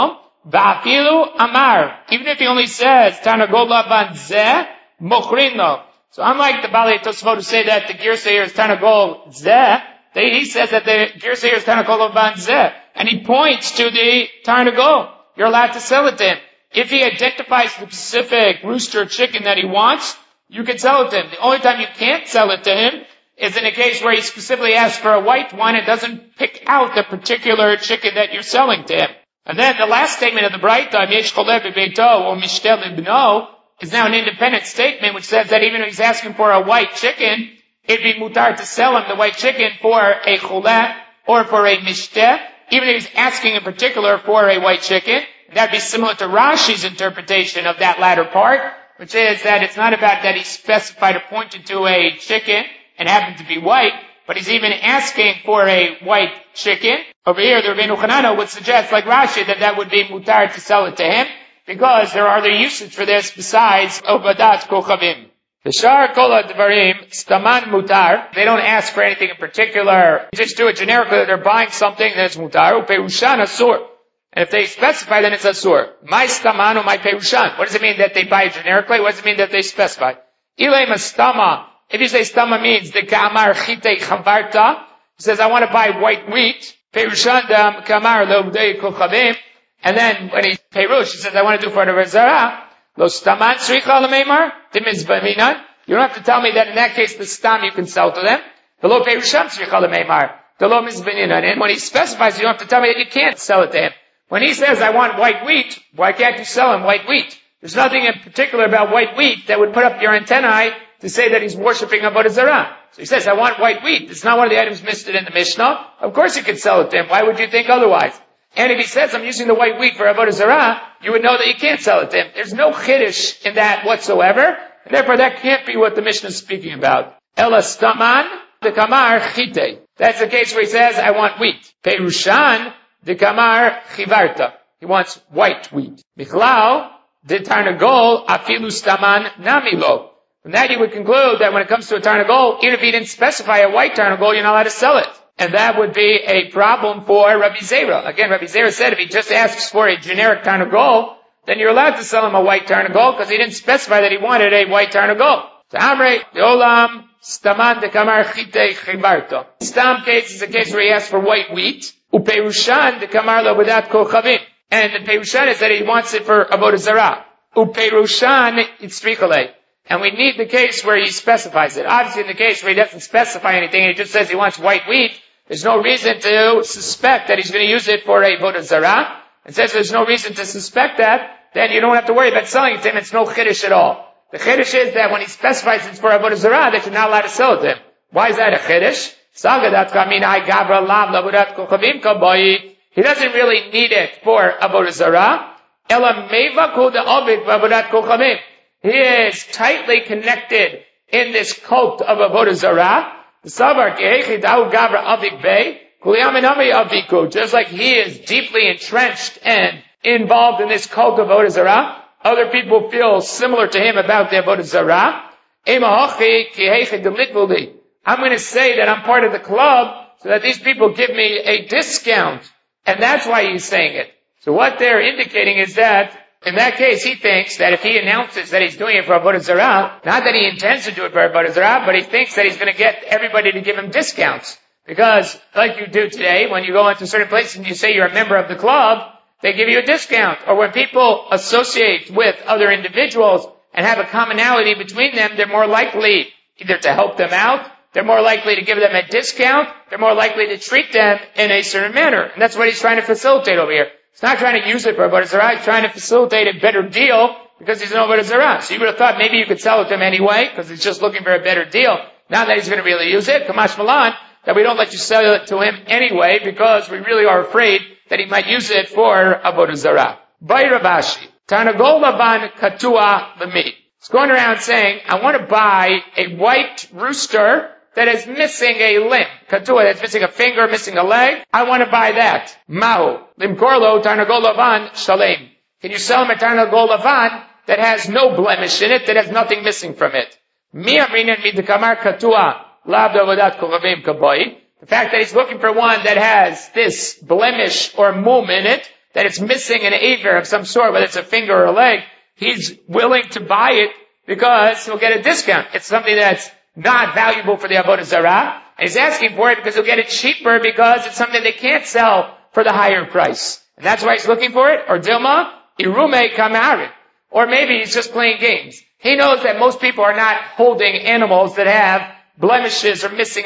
Va'afilu amar. Even if he only says, Tanagol Lavan zeh, mochrin lo. So unlike the Balei Tosfot who say that the Girsei here is Tanagol zeh, he says that the Girsei here is Tanagol Lavan zeh. And he points to the Tanagol. You're allowed to sell it to him. If he identifies the specific rooster chicken that he wants, you can sell it to him. The only time you can't sell it to him is in a case where he specifically asks for a white one and doesn't pick out the particular chicken that you're selling to him. And then the last statement of the Braita, Yesh Cholev Bebeito or Mishtel Ibno, is now an independent statement which says that even if he's asking for a white chicken, it'd be mutar to sell him the white chicken for a cholet or for a mishteh. Even if he's asking in particular for a white chicken, that'd be similar to Rashi's interpretation of that latter part, which is that it's not about that he specified or pointed to a chicken and happened to be white, but he's even asking for a white chicken. Over here, the Rabbeinu Chananah would suggest, like Rashi, that would be mutar to sell it to him, because there are other uses for this besides Obadat Kochavim. The Shar Kol HaDvarim, Staman Mutar, they don't ask for anything in particular, they just do it generically that they're buying something that's Mutar, Uperushan Asur. And if they specify, then it's Asur. My Staman or my Perushan. What does it mean that they buy it generically? What does it mean that they specify? Ilay Mastama. If you say Stama means the Kamar Chite Chavarta, he says, I want to buy white wheat, Perushan Dam Kamar Lobdei Kochavim, and then when he Perush, he says, I want to do for the Rezara, Lo Staman Sricha Lameimar, Timiz Baminan. You don't have to tell me that in that case the Stam you can sell to them. The Lo Perusham Sricha Lameimar, the Lo Mizbaninan. And when he specifies, you don't have to tell me that you can't sell it to him. When he says, I want white wheat, why can't you sell him white wheat? There's nothing in particular about white wheat that would put up your antennae to say that he's worshipping Avodah Zarah. So he says, I want white wheat. It's not one of the items listed in the Mishnah. Of course you could sell it to him. Why would you think otherwise? And if he says, I'm using the white wheat for Avodah Zarah, you would know that you can't sell it to him. There's no chiddush in that whatsoever, and therefore that can't be what the Mishnah is speaking about. Ela staman de kamar chite. That's the case where he says, I want wheat. Perushan de kamar chivarta. He wants white wheat. Michlau de tarnagol afilu staman namilo. From that you would conclude that when it comes to a tarnagol, even if he didn't specify a white tarnagol, you're not allowed to sell it. And that would be a problem for Rabbi Zera. Again, Rabbi Zera said if he just asks for a generic tarnagol, then you're allowed to sell him a white tarnagol because he didn't specify that he wanted a white tarnagol. So Amrei, the Olam, Staman de Kamar Chite Chibarto. Stam case is a case where he asks for white wheat. Uperushan de Kamar Lobadat Kochavim. And the Perushan is that he wants it for Avodah Zarah. Uperushan Itzrichale. And we need the case where he specifies it. Obviously in the case where he doesn't specify anything and he just says he wants white wheat, there's no reason to suspect that he's going to use it for a Avodah Zarah. And since there's no reason to suspect that, then you don't have to worry about selling it to him. It's no chiddush at all. The chiddush is that when he specifies it's for Avodah Zarah, that you're not allowed to sell it to him. Why is that a chiddush? He doesn't really need it for Avodah Zarah. He is tightly connected in this cult of Avodah Zarah. Just like he is deeply entrenched and involved in this cult of Avodah Zarah, other people feel similar to him about the Avodah Zarah. I'm going to say that I'm part of the club so that these people give me a discount. And that's why he's saying it. So what they're indicating is that in that case, he thinks that if he announces that he's doing it for Avodah Zarah, not that he intends to do it for Avodah Zarah, but he thinks that he's going to get everybody to give him discounts. Because, like you do today, when you go into certain places and you say you're a member of the club, they give you a discount. Or when people associate with other individuals and have a commonality between them, they're more likely either to help them out, they're more likely to give them a discount, they're more likely to treat them in a certain manner. And that's what he's trying to facilitate over here. He's not trying to use it for Avodah Zarah, he's trying to facilitate a better deal because he's an Avodah Zarah. So you would have thought maybe you could sell it to him anyway because he's just looking for a better deal. Not that he's going to really use it, Kamash Malan, that we don't let you sell it to him anyway because we really are afraid that he might use it for Avodah Zarah. Bay Rabashi, Tarnagol Lavan Katua Lami. He's going around saying, I want to buy a white rooster that is missing a limb. Katua, that's missing a finger, missing a leg. I want to buy that. Mahu. Limkorlo Tarnagol Lavan Shalem. Can you sell him a Tarnagol Lavan that has no blemish in it, that has nothing missing from it? Mi amrinan midakamar Katua Labda Vodat Kochavim Kaboi. The fact that he's looking for one that has this blemish or mum in it, that it's missing an aver of some sort, whether it's a finger or a leg, he's willing to buy it because he'll get a discount. It's something that's not valuable for the Avodah Zarah, and he's asking for it because he'll get it cheaper because it's something they can't sell for the higher price. And that's why he's looking for it. Or Dilma, Irume Kamarin. Or maybe he's just playing games. He knows that most people are not holding animals that have blemishes or missing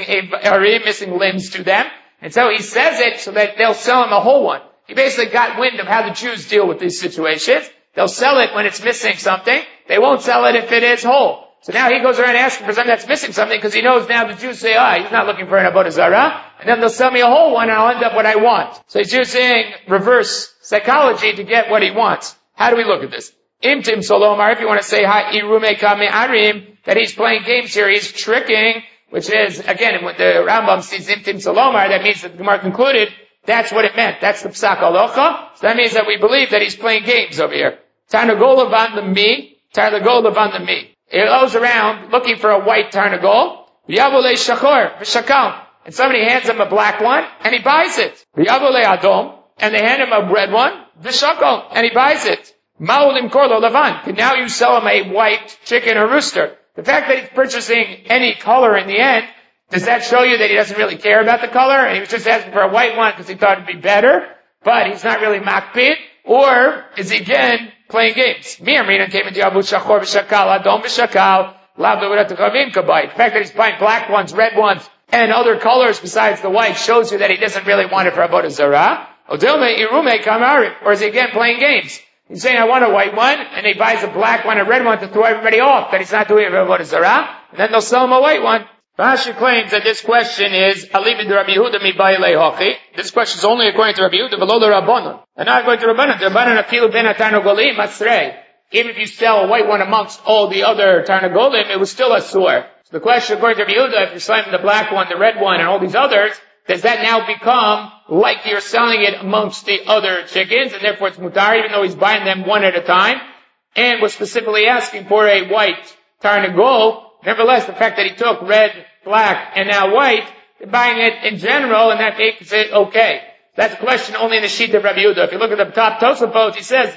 limbs to them. And so he says it so that they'll sell him a whole one. He basically got wind of how the Jews deal with these situations. They'll sell it when it's missing something. They won't sell it if it is whole. So now he goes around asking for something that's missing something because he knows now the Jews say, he's not looking for an Avodah Zarah. And then they'll sell me a whole one and I'll end up what I want. So he's using reverse psychology to get what he wants. How do we look at this? Imtim Solomar, if you want to say, Irume Kame Arim, that he's playing games here, he's tricking, which is, again, when the Rambam sees Imtim Solomar, that means that the Gemara concluded, that's what it meant. That's the Psak Alocha. So that means that we believe that he's playing games over here. Tarnagol Levan the Mi, Tarnagol Levan the Mi. He goes around looking for a white Tarnagol, V'yavole Shachor, V'shakal. And somebody hands him a black one, and he buys it. V'yavole Adom, and they hand him a red one, V'shakal, and he buys it. Ma'olim Korlo Levan. And now you sell him a white chicken or rooster. The fact that he's purchasing any color in the end, does that show you that he doesn't really care about the color? And he was just asking for a white one because he thought it'd be better, but he's not really makpid? Or is he again playing games? Mi Amrina came into Abu Shachor v'Shakal, Adom v'Shakal, Lav Devurat Chavim Kabai. The fact that he's buying black ones, red ones, and other colors besides the white shows you that he doesn't really want it for Avodah Zarah. Odilme Irume Kamarim. Or is he again playing games? He's saying, I want a white one, and he buys a black one, a red one to throw everybody off, that he's not doing it for Avodah Zarah, and then they'll sell him a white one. Rashi claims that this question is, Alibid Rabbi Yehuda mi ba'ilei hochi. This question is only according to Rabbi Yehuda, below the Rabbanon. And not according to Rabbanon. The Rabbanon afilu ben ha-tarnagolim asrei. Even if you sell a white one amongst all the other tarnagolim, it was still a sur. So the question according to Rabbi Yehuda, if you're selling the black one, the red one, and all these others, does that now become like you're selling it amongst the other chickens, and therefore it's mutar, even though he's buying them one at a time, and was specifically asking for a white tarnagol? Nevertheless, the fact that he took red, black, and now white, they're buying it in general, and that makes it okay. That's a question only in the sheet of Rabbi Yehuda. If you look at the top Tosafot, he says,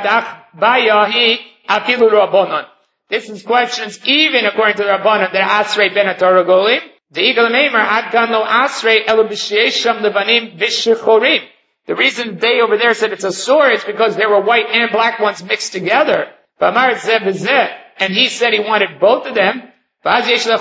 this is questions even according to the Rabbanon, they're Asrei ben ha-Taragolim. The reason they over there said it's a sword is because there were white and black ones mixed together. And he said he wanted both of them. And then you have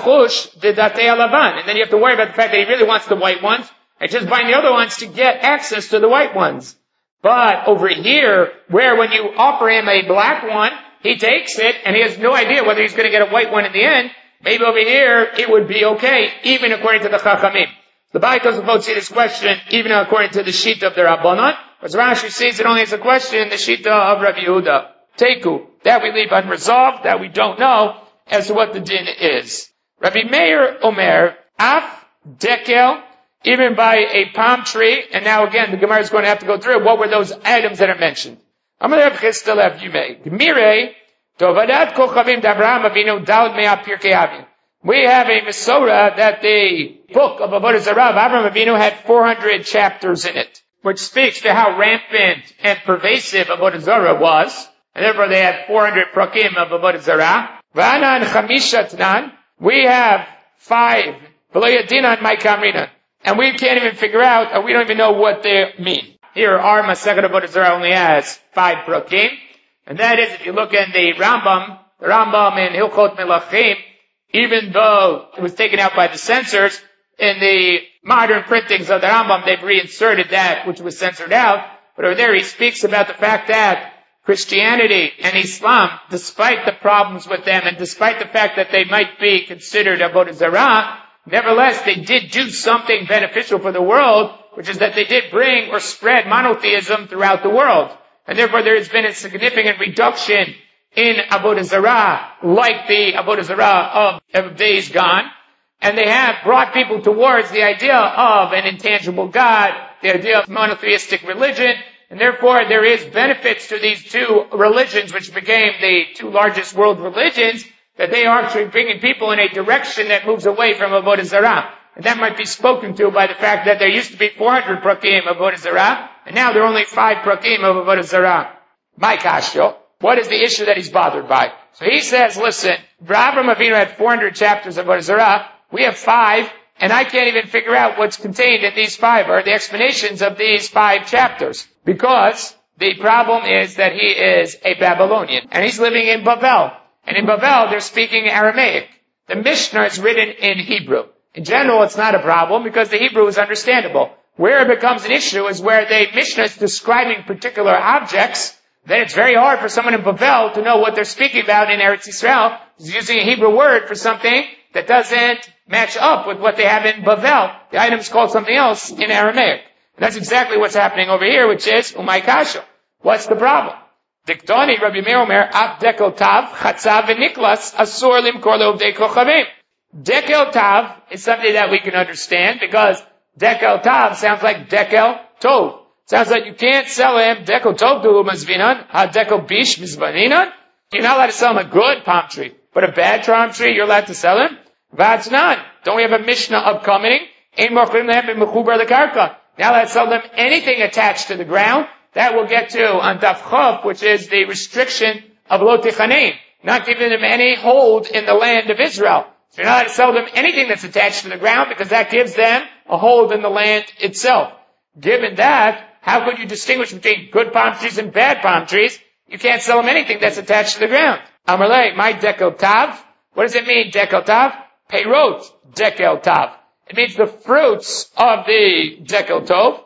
to worry about the fact that he really wants the white ones and just buying the other ones to get access to the white ones. But over here, where when you offer him a black one, he takes it and he has no idea whether he's going to get a white one in the end. Maybe over here, it would be okay, even according to the Chachamim. The Beit Tosafot see this question, even according to the Shita of the Rabbanon. But Rashi sees it only as a question in the Shita of Rabbi Yehuda. Teku. That we leave unresolved, that we don't know as to what the din is. Rabbi Meir Omer, Af Dekel, even by a palm tree, and now again, the Gemara is going to have to go through what were those items that are mentioned. Amar Rav Chisda Lev Yumei. Gmire, Tovadat Kochavim d'Avraham Avinu Daled Mea Pirkei Avim. We have a Mesorah that the book of Avodah Zarah of Avraham Avinu had 400 chapters in it, which speaks to how rampant and pervasive Avodah Zarah was, and therefore they had 400 prakim of Avodah Zarah. V'anan Chamisha Tnan, we have 5, V'lo Yadinan Mai Kamrina, and we can't even figure out, or we don't even know what they mean. Here, our Masechet Avodah Zarah only has 5 prakim. And that is, if you look in the Rambam in Hilchot Melachim, even though it was taken out by the censors, in the modern printings of the Rambam, they've reinserted that which was censored out. But over there, he speaks about the fact that Christianity and Islam, despite the problems with them, and despite the fact that they might be considered Avodah Zarah, nevertheless, they did do something beneficial for the world, which is that they did bring or spread monotheism throughout the world. And therefore there has been a significant reduction in Avodah Zarah, like the Avodah Zarah of days gone. And they have brought people towards the idea of an intangible God, the idea of monotheistic religion. And therefore there is benefits to these two religions, which became the 2 largest world religions, that they are actually bringing people in a direction that moves away from Avodah Zarah. And that might be spoken to by the fact that there used to be 400 prakim of Avodah Zarah, and now there are only 5 prakim of Avodah Zarah. My kashyo, what is the issue that he's bothered by? So he says, listen, Avraham Avinu had 400 chapters of Avodah Zarah, we have 5, and I can't even figure out what's contained in these 5, or the explanations of these 5 chapters. Because the problem is that he is a Babylonian, and he's living in Bavel. And in Bavel, they're speaking Aramaic. The Mishnah is written in Hebrew. In general, it's not a problem, because the Hebrew is understandable. Where it becomes an issue is where the Mishnah is describing particular objects, then it's very hard for someone in Bavel to know what they're speaking about in Eretz Yisrael. He's using a Hebrew word for something that doesn't match up with what they have in Bavel. The item is called something else in Aramaic. And that's exactly what's happening over here, which is Umay Kasha. What's the problem? Diktoni, Rabbi Meir Omer, Ab Dekel Tav, Chatzav v'Niklas, Asur Limkor Le'Ovdei Kochavim. Dekel Tav is something that we can understand, because Dekel Tav sounds like Dekel Tov. Sounds like you can't sell him Dekel Tov Dulu Mazvinan, Ha Dekel Bish Mizvaninan. You're not allowed to sell him a good palm tree, but a bad palm tree, you're allowed to sell him? That's none. Don't we have a Mishnah upcoming? Ein mochlim lehem b'mechubar lekarka. Now let's sell them anything attached to the ground. That we'll get to on Daf Chav, which is the restriction of Lo Tichanein, not giving them any hold in the land of Israel. So you're not allowed to sell them anything that's attached to the ground, because that gives them a hold in the land itself. Given that, how could you distinguish between good palm trees and bad palm trees? You can't sell them anything that's attached to the ground. Amarle, my Dekel Tav. What does it mean, Dekel Tav? Peirot Dekel Tav. It means the fruits of the Dekel Tov.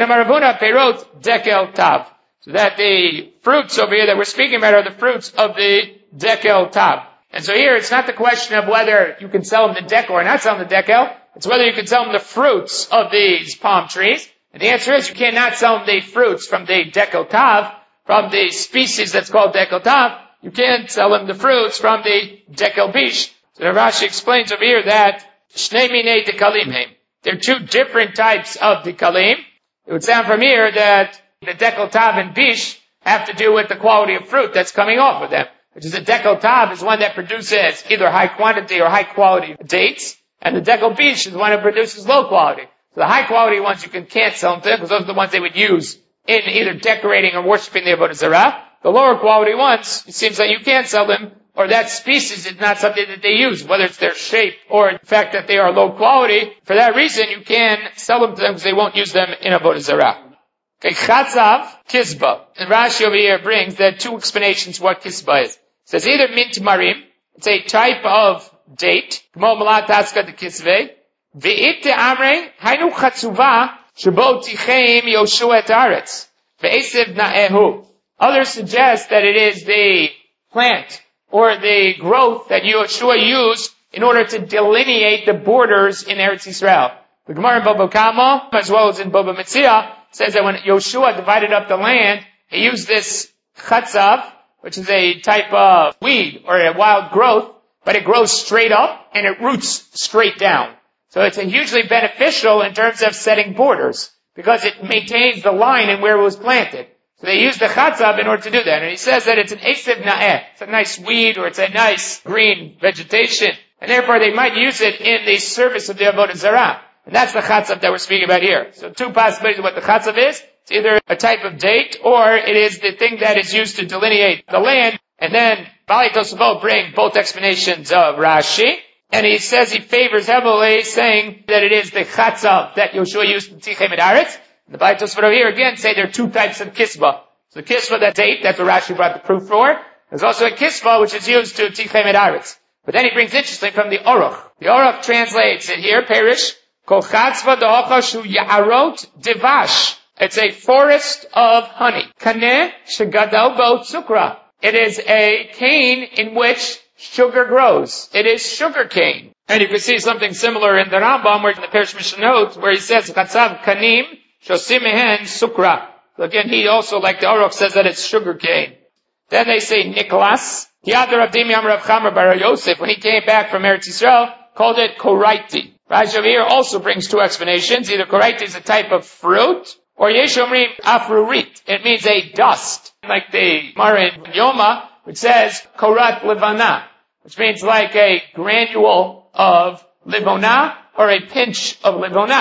Peirot Dekel Tav. So that the fruits over here that we're speaking about are the fruits of the Dekel Tav. And so here it's not the question of whether you can sell them the Dekel or not sell them the Dekel. It's whether you can sell them the fruits of these palm trees. And the answer is you cannot sell them the fruits from the Dekel Tav, from the species that's called Dekel Tav. You can't sell them the fruits from the Dekel Bish. So Rashi explains over here that Shnei Minei Dekalim Heim. There are 2 different types of Dekalim. It would sound from here that the Dekel Tav and Bish have to do with the quality of fruit that's coming off of them. Which is the Dekel Tav is one that produces either high quantity or high quality dates, and the Dekel Bish is one that produces low quality. So the high quality ones you can't sell them to, because those are the ones they would use in either decorating or worshiping the Avodah Zarah. The lower quality ones, it seems like you can't sell them, or that species is not something that they use, whether it's their shape or the fact that they are low quality. For that reason, you can sell them to them because they won't use them in Avodah Zarah. Okay, Chatzav, Kisba. And Rashi over here brings there 2 explanations what Kisba is. It says either mint marim, it's a type of date, Kmo Malat Taska de Kisvei, Ve'it Amre, Hainu Chatzuva, Shabo Ticheim Yoshua et Aretz, Ve'esiv Na'ehu. Others suggest that it is the plant or the growth that Yoshua used in order to delineate the borders in Eretz Yisrael. The Gemara in Baba Kama, as well as in Baba Metzia, says that when Yoshua divided up the land, he used this chatzav, which is a type of weed or a wild growth, but it grows straight up and it roots straight down. So it's hugely beneficial in terms of setting borders, because it maintains the line in where it was planted. So they use the chatzav in order to do that. And he says that it's an esiv na'eh. It's a nice weed, or it's a nice green vegetation. And therefore they might use it in the service of the Avodah Zarah. And that's the chatzav that we're speaking about here. So 2 possibilities of what the chatzav is. It's either a type of date, or it is the thing that is used to delineate the land. And then Bali Tosafot bring both explanations of Rashi. And he says he favors heavily, saying that it is the chatzav that Yoshua used in Tichem et Aretz. The Bali Tosafot over here again say there are 2 types of kisba. So the kisba, that date, that's what Rashi brought the proof for. There's also a kisba which is used to Tichem et Aretz. But then he brings interesting from the Aruch. The Aruch translates it here, Perish, Kol chatzva da'ocha shu ya'arot devash. It's a forest of honey. Kaneh shegadal bo tzukra. It is a cane in which sugar grows. It is sugar cane. And you can see something similar in the Rambam, where in the Perish Mishnot, where he says, Chatzav kanim shosim mehen sukra. So again, he also, like the Aruch, says that it's sugar cane. Then they say Niklas. Yadar Abdim Yam Rav Chamer bar Yosef, when he came back from Eretz Yisrael, called it koraiti. Rashi over here also brings 2 explanations. Either koraiti is a type of fruit, or yeshomrim afrurit. It means a dust. Like the Gemara in Yoma, which says korat levana, which means like a granule of livona, or a pinch of livona.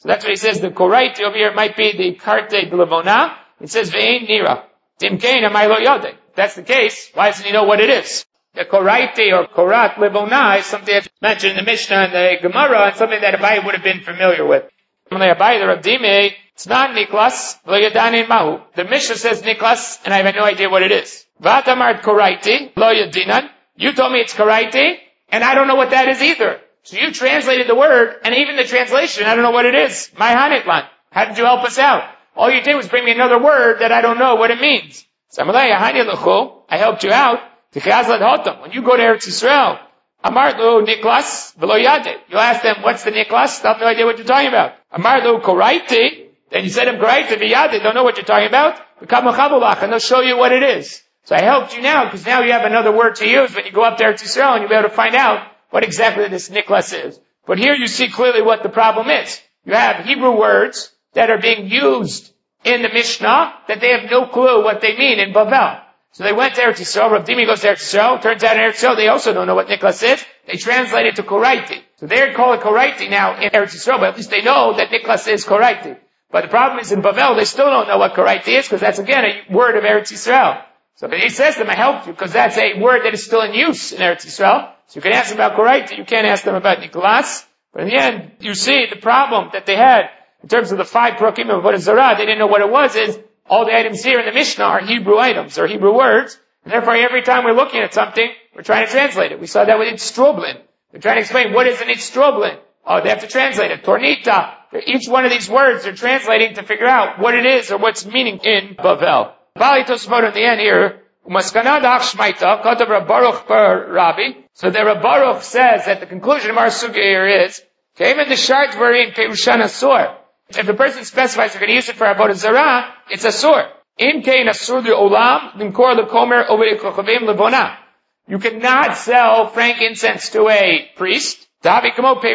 So that's what he says. The koraiti over here might be the karte d'levona. It says ve'ein nira. Timkein amay lo yodeh. If that's the case, why doesn't he know what it is? The koraiti or korat levona is something that's mentioned in the Mishnah and the Gemara, and something that Abaye would have been familiar with. It's not Niklas, the Mishnah says Niklas, and I have no idea what it is. Vatamart koraiti, lo yadinan. You told me it's koraiti, and I don't know what that is either. So you translated the word, and even the translation, I don't know what it is. My hanitlan. How did you help us out? All you did was bring me another word that I don't know what it means. I helped you out. When you go to Eretz Yisrael, Amarlu Niklas v'lo yade. You'll ask them, what's the Niklas? They have no idea what you're talking about. Amarlu koraiti. Then you said them koraiti v'yade. Don't know what you're talking about. And they'll show you what it is. So I helped you now, because now you have another word to use when you go up to Eretz Yisrael, and you'll be able to find out what exactly this Niklas is. But here you see clearly what the problem is. You have Hebrew words that are being used in the Mishnah that they have no clue what they mean in Bavel. So they went to Eretz Yisrael. Rav Dimi goes to Eretz Yisrael. Turns out in Eretz Yisrael they also don't know what Niklas is. They translate it to koraiti. So they call it koraiti now in Eretz Yisrael, but at least they know that Niklas is koraiti. But the problem is in Bavel they still don't know what koraiti is, because that's again a word of Eretz Yisrael. So he says to them, I helped you, because that's a word that is still in use in Eretz Yisrael. So you can ask them about koraiti, you can't ask them about Niklas. But in the end, you see the problem that they had in terms of the 5 prokim of Avodah Zarah. They didn't know what it was. Is all the items here in the Mishnah are Hebrew items, or Hebrew words. And therefore, every time we're looking at something, we're trying to translate it. We saw that with Itztroblin. They're trying to explain what is an Itztroblin. Oh, they have to translate it. Tornita. Each one of these words they're translating to figure out what it is or what's meaning in Bavel. Bali Tosfot in the end here. So the Reb Baruch says that the conclusion of our sugya here is, if the person specifies they're going to use it for Avodah Zarah, it's asur. You cannot sell frankincense to a priest. The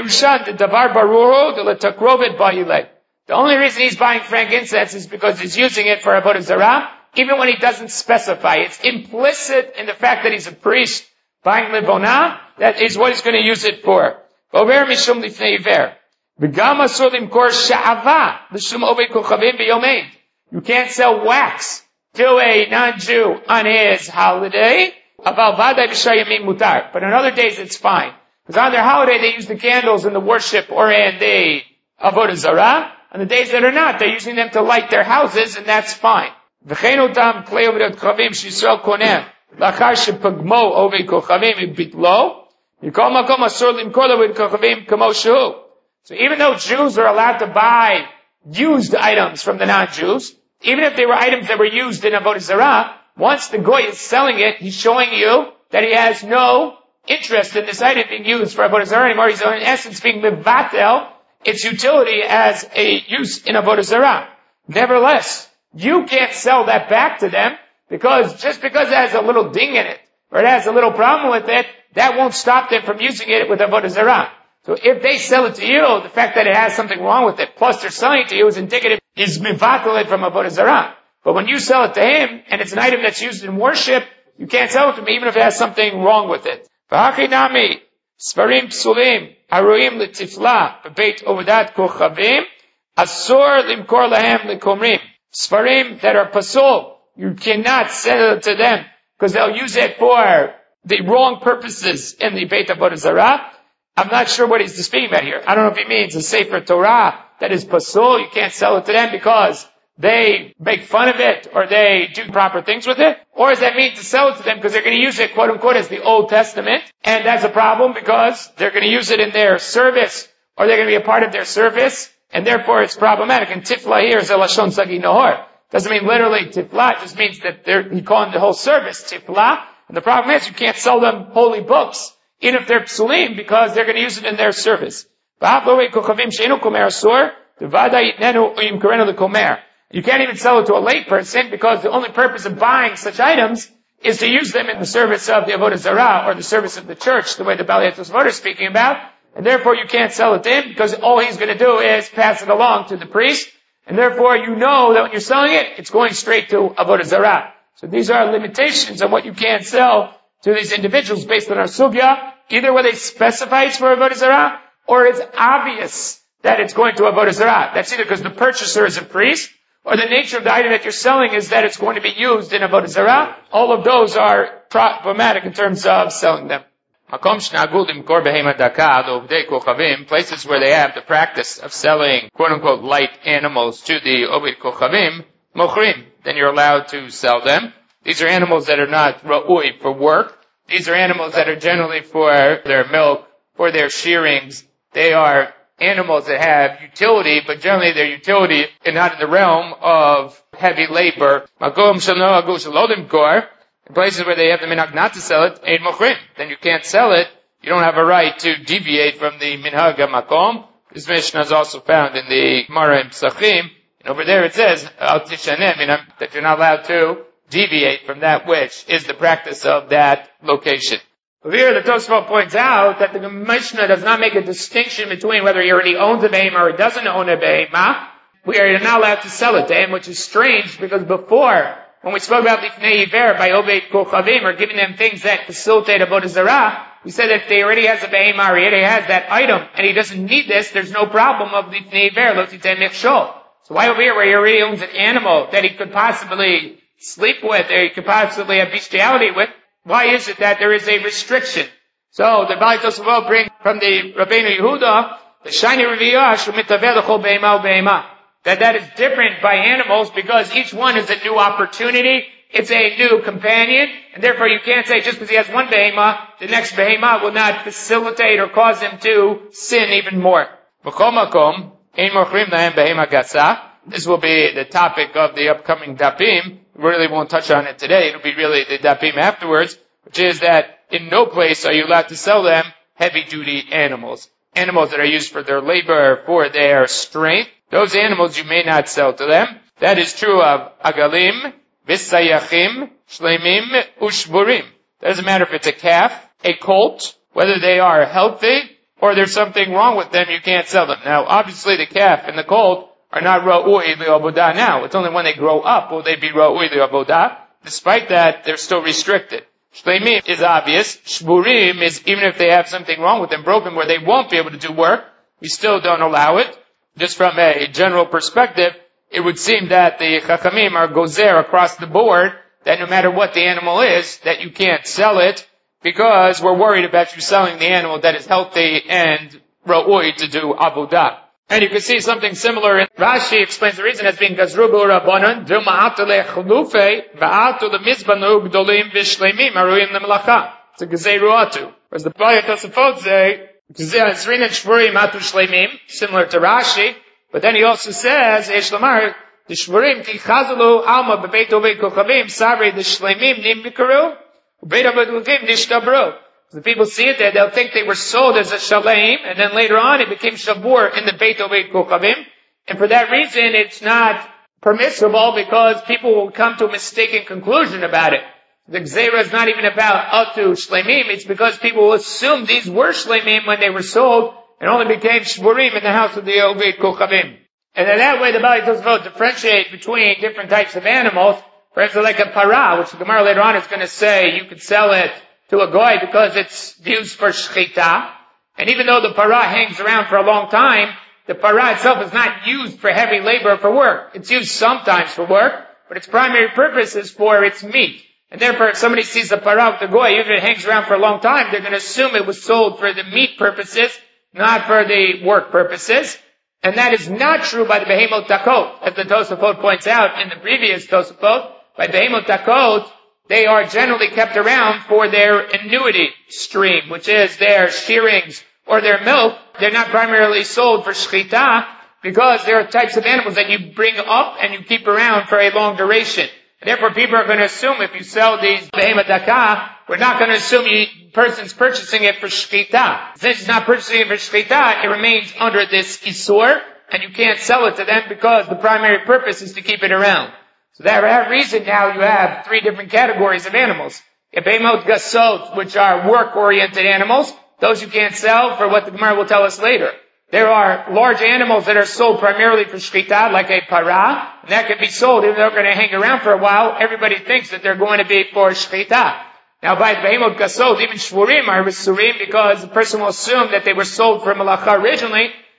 only reason he's buying frankincense is because he's using it for Avodah Zarah, even when he doesn't specify. It's implicit in the fact that he's a priest buying Livona, that is what he's going to use it for. You can't sell wax to a non-Jew on his holiday, but on other days it's fine. Because on their holiday they use the candles in the worship or in the Avodah Zarah. On the days that are not, they're using them to light their houses, and that's fine. So even though Jews are allowed to buy used items from the non-Jews, even if they were items that were used in Avodah Zarah, once the Goy is selling it, he's showing you that he has no interest in this item being used for Avodah Zarah anymore. He's in essence being mevatel its utility as a use in Avodah Zarah. Nevertheless, you can't sell that back to them, because just because it has a little ding in it, or it has a little problem with it, that won't stop them from using it with Avodah Zarah. So if they sell it to you, the fact that it has something wrong with it, plus they're selling it to you, is indicative, is mivatel it from Avodah Zarah. But when you sell it to him, and it's an item that's used in worship, you can't sell it to him even if it has something wrong with it. V'hachinami, Svarim psulim, aruim l'tifla, bebeit ovadat kochavim, asur limkor lahem l'komrim. Svarim that are pasul, you cannot sell it to them, because they'll use it for the wrong purposes in the Beit Avodah Zarah. I'm not sure what he's speaking about here. I don't know if he means a Sefer Torah that is pasul, you can't sell it to them because they make fun of it, or they do proper things with it, or does that mean to sell it to them because they're going to use it, quote unquote, as the Old Testament, and that's a problem because they're going to use it in their service, or they're going to be a part of their service, and therefore it's problematic. And tifla here is a lashon sagi nohor. Doesn't mean literally tifla, it just means that he calling the whole service tifla, and the problem is you can't sell them holy books, even if they're psulim, because they're going to use it in their service. You can't even sell it to a lay person, because the only purpose of buying such items is to use them in the service of the Avodah Zarah, or the service of the church, the way the Bali Tosfot is speaking about, and therefore you can't sell it to him, because all he's going to do is pass it along to the priest, and therefore you know that when you're selling it, it's going straight to Avodah Zarah. So these are limitations on what you can sell to these individuals based on our sugya, either where they specify it's for Avodah Zarah, or it's obvious that it's going to Avodah Zarah. That's either because the purchaser is a priest, or the nature of the item that you're selling is that it's going to be used in Avodah Zarah. All of those are problematic in terms of selling them. Places where they have the practice of selling quote-unquote light animals to the Oved Kochavim, Mochrim, then you're allowed to sell them. These are animals that are not Ra'ui for work. These are animals that are generally for their milk, for their shearings. They are animals that have utility, but generally their utility is not in the realm of heavy labor. In places where they have the minhag not to sell it, ein mochrim, then you can't sell it. You don't have a right to deviate from the minhag makom. This Mishnah is also found in the Gemara in Pesachim. And over there it says, al tishanem, that you're not allowed to deviate from that which is the practice of that location. Here the Tosfot points out that the Mishnah does not make a distinction between whether he already owns a behemah or doesn't own a behemah. We are not allowed to sell it to him, which is strange because before, when we spoke about Lifnei Iver by Oved Kochavim, or giving them things that facilitate Avodah Zarah, we said that if he already has a behemah or he already has that item and he doesn't need this, there's no problem of Lifnei Iver, lo titei michshol. So why over here where he already owns an animal that he could possibly sleep with or he could possibly have bestiality with, why is it that there is a restriction? So the Baalei Tosafot bring from the Rabbeinu Yehuda, the Shiny Reviyah, Shumitaveh l'chol behemah u'behemah. That is different by animals because each one is a new opportunity. It's a new companion. And therefore you can't say just because he has one behemah, the next behemah will not facilitate or cause him to sin even more. This will be the topic of the upcoming dapim. We really won't touch on it today. It'll be really the dapim afterwards, which is that in no place are you allowed to sell them heavy-duty animals. Animals that are used for their labor, for their strength. Those animals you may not sell to them. That is true of agalim, visayachim, shlemim, ushburim. Doesn't matter if it's a calf, a colt, whether they are healthy, or there's something wrong with them, you can't sell them. Now, obviously the calf and the colt are not ra'ui li'avodah now. It's only when they grow up will they be ra'ui li'avodah. Despite that, they're still restricted. Shlemim is obvious. Shburim is even if they have something wrong with them, broken, where they won't be able to do work, we still don't allow it. Just from a general perspective, it would seem that the Chachamim are gozer across the board, that no matter what the animal is, that you can't sell it, because we're worried about you selling the animal that is healthy and ra'ui to do avodah. And you can see something similar in Rashi explains the reason as being Gazru B'Rabbanan, D'Ma'atu Le'Chulufei, Va'atu Le'Mizbanu G'dolim V'Shleimim Aruim Le'Melacha. It's a Gezeruatu. Whereas the Baalei Tosafot say, similar to Rashi, but then he also says, Eshlamar, the Shvurim Tichazulu Alma Bebeit Oved Kochavim Savri the Shlemim Nim Bikaru Beit Oved Kochavim Nishtabru. The people see it there, they'll think they were sold as a Shalem, and then later on it became Shabur in the Beit Oved Kochavim, and for that reason it's not permissible because people will come to a mistaken conclusion about it. The Gzeira is not even about Atu Shlemim, it's because people will assume these were Shlemim when they were sold, and only became Shburim in the house of the Oved Kochavim. And in that way the Baalei Tosafot differentiate between different types of animals. For instance, like a parah, which the Gemara later on is going to say you could sell it to a goy because it's used for shchita. And even though the parah hangs around for a long time, the parah itself is not used for heavy labor or for work. It's used sometimes for work, but its primary purpose is for its meat. And therefore, if somebody sees a parah with the goy, even if it hangs around for a long time, they're going to assume it was sold for the meat purposes, not for the work purposes. And that is not true by the Behemot Takot, as the Tosafot points out in the previous Tosafot. By Behemot Takot, they are generally kept around for their annuity stream, which is their shearings or their milk. They're not primarily sold for shchita because there are types of animals that you bring up and you keep around for a long duration. Therefore, people are going to assume if you sell these Behemot Takah, we're not going to assume the person's purchasing it for shchita. Since he's not purchasing it for shchita, it remains under this isur, and you can't sell it to them because the primary purpose is to keep it around. So for that reason now you have three different categories of animals. You have Behemot Gasot, which are work-oriented animals. Those you can't sell for what the Gemara will tell us later. There are large animals that are sold primarily for shchita, like a parah, and that can be sold even though they're going to hang around for a while. Everybody thinks that they're going to be for shchita. Now by Behemot Gasot, even Shvurim are Risurim because the person will assume that they were sold for Malacha originally,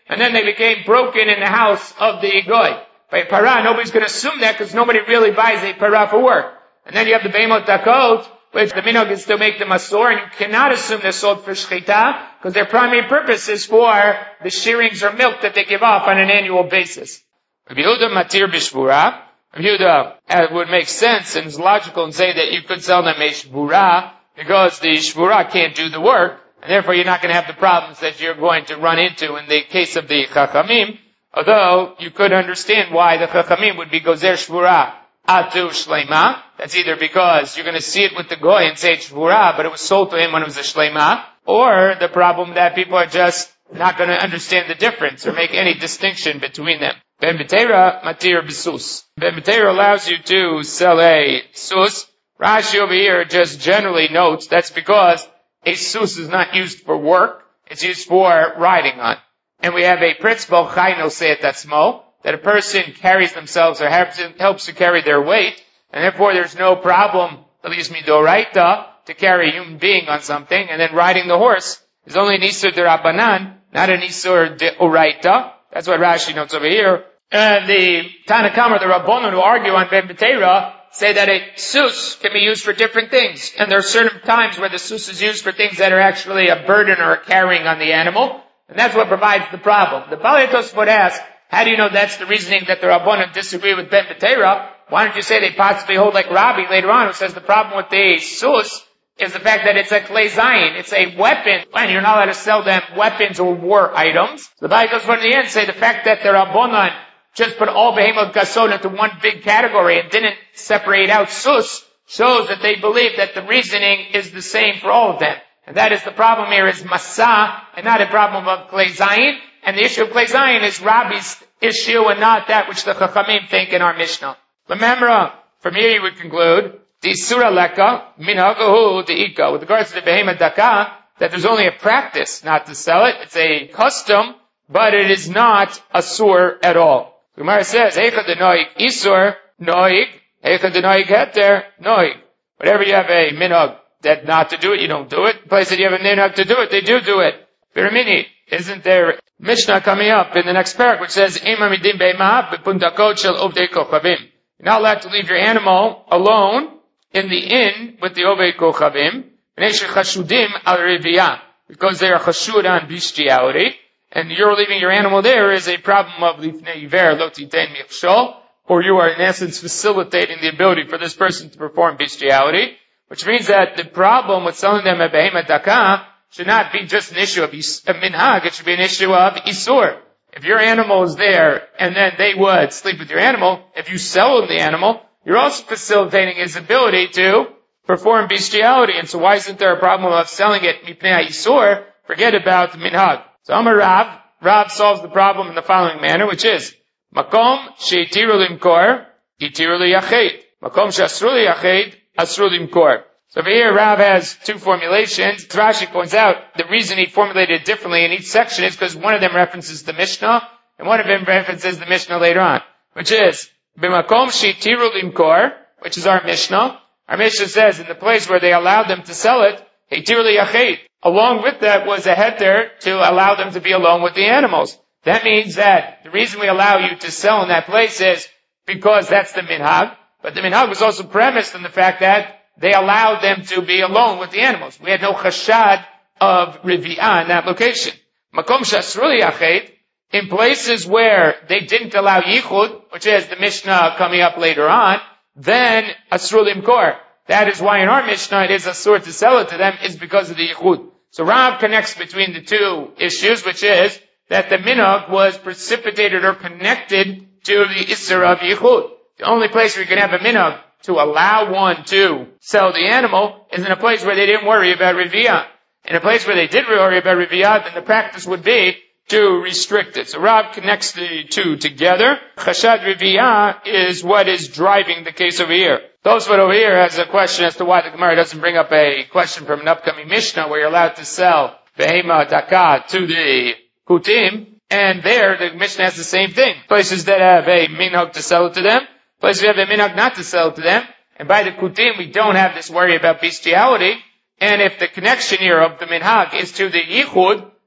and then they became broken in the house of the goy. By a parah, nobody's going to assume that because nobody really buys a parah for work. And then you have the behemot dakot, which the minhag is to make them asur, and you cannot assume they're sold for shchita because their primary purpose is for the shearings or milk that they give off on an annual basis. Rabbi Yehuda matir b'shvura. Rabbi Yehuda would make sense and is logical and say that you could sell them a shvura because the shvura can't do the work, and therefore you're not going to have the problems that you're going to run into in the case of the chachamim. Although you could understand why the chachamim would be gozer shvura atu shleima. That's either because you're going to see it with the goy and say it's shvura, but it was sold to him when it was a shleima, or the problem that people are just not going to understand the difference or make any distinction between them. Ben B'teira matir b'sus. Ben B'teira allows you to sell a sus. Rashi over here just generally notes that's because a sus is not used for work, it's used for riding on. And we have a principle, chai no se'et atzmo, that a person carries themselves or helps to carry their weight, and therefore there's no problem, at least midoraita, to carry a human being on something, and then riding the horse is only an isur derabanan, not an isur deoraita. That's what Rashi notes over here. And the Tanakam, the Rabbanon who argue on Ben B'teira, say that a sus can be used for different things. And there are certain times where the sus is used for things that are actually a burden or a carrying on the animal. And that's what provides the problem. The Balei Tosfot asks, how do you know that's the reasoning that the Rabbanon disagree with Ben B'teira? Why don't you say they possibly hold like Rabbi later on, who says the problem with the sus is the fact that it's a klei zayin, it's a weapon, and you're not allowed to sell them weapons or war items. The Balei Tosfot in the end say the fact that the Rabbanon just put all behemot gasod into one big category and didn't separate out sus shows that they believe that the reasoning is the same for all of them. And that is the problem here is masa and not a problem of klei zayin. And the issue of klei zayin is Rabbi's issue and not that which the Chachamim think in our Mishnah. Remember, from here you would conclude, the Surah Leka, minhagahu de'ika, with regards to the behemot daka, that there's only a practice not to sell it. It's a custom, but it is not asur at all. The Gemara says, Eicha de noig isur, noig, Eicha de noig heter, noig. Whatever you have a minhag that not to do it, you don't do it. The place that you have a minhag to do it, they do it. Biramini, isn't there Mishnah coming up in the next parak which says, Ima midim be'ma b'pundakot shel ovdei kochavim. You're not allowed to leave your animal alone in the inn with the ovdei kochavim, chashudim al riviyah, because they are chashud on bestiality, and you're leaving your animal there is a problem of lifnei iver lo titen michshol, or you are in essence facilitating the ability for this person to perform bestiality, which means that the problem with selling them a behemot daka should not be just an issue of minhag, it should be an issue of isur. If your animal is there, and then they would sleep with your animal, if you sell the animal, you're also facilitating his ability to perform bestiality. And so why isn't there a problem of selling it mipnei isur? Forget about the minhag. So Amar Rav, Rav solves the problem in the following manner, which is, Makom she'itiru limkor, itiru liyached. Makom she'asru liyached, asru limkor. So over here, Rav has two formulations. Rashi points out the reason he formulated it differently in each section is because one of them references the Mishnah, and one of them references the Mishnah later on, which is, B'makom she'itiru limkor, which is our Mishnah. Our Mishnah says, in the place where they allowed them to sell it, itiru liyached. Along with that was a heter to allow them to be alone with the animals. That means that the reason we allow you to sell in that place is because that's the minhag, but the minhag was also premised on the fact that they allowed them to be alone with the animals. We had no chashad of riviyah in that location. Makom shasru liyached, in places where they didn't allow yichud, which is the Mishnah coming up later on, then asru limkor. That is why in our Mishnah it is asur to sell it to them, is because of the yichud. So Rav connects between the two issues, which is that the minhag was precipitated or connected to the isur of yichud. The only place where you can have a minhag to allow one to sell the animal is in a place where they didn't worry about riviyah. In a place where they did worry about riviyah, then the practice would be to restrict it. So Rav connects the two together. Chashad riviyah is what is driving the case over here. Tosfot over here has a question as to why the Gemara doesn't bring up a question from an upcoming Mishnah where you're allowed to sell behemot daka to the kutim, and there the Mishnah has the same thing. Places that have a minhag to sell it to them, places we have a minhag not to sell it to them, and by the kutim we don't have this worry about bestiality, and if the connection here of the minhag is to the yichud,